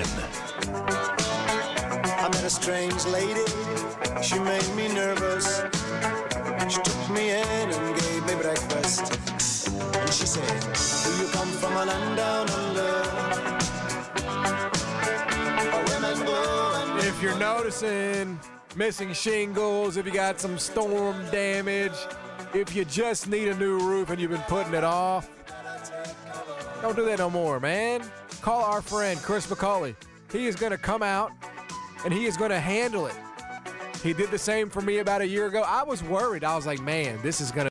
I met a strange lady. She made me nervous. She took me in and gave me breakfast. And she said, do you come from a land down under? Women go and If you're noticing missing shingles, if you got some storm damage, if you just need a new roof and you've been putting it off, don't do that no more, man. Call our friend Chris McCauley. He is going to come out and he is going to handle it. He did the same for me about a year ago. I was worried. I was like, man, this is going to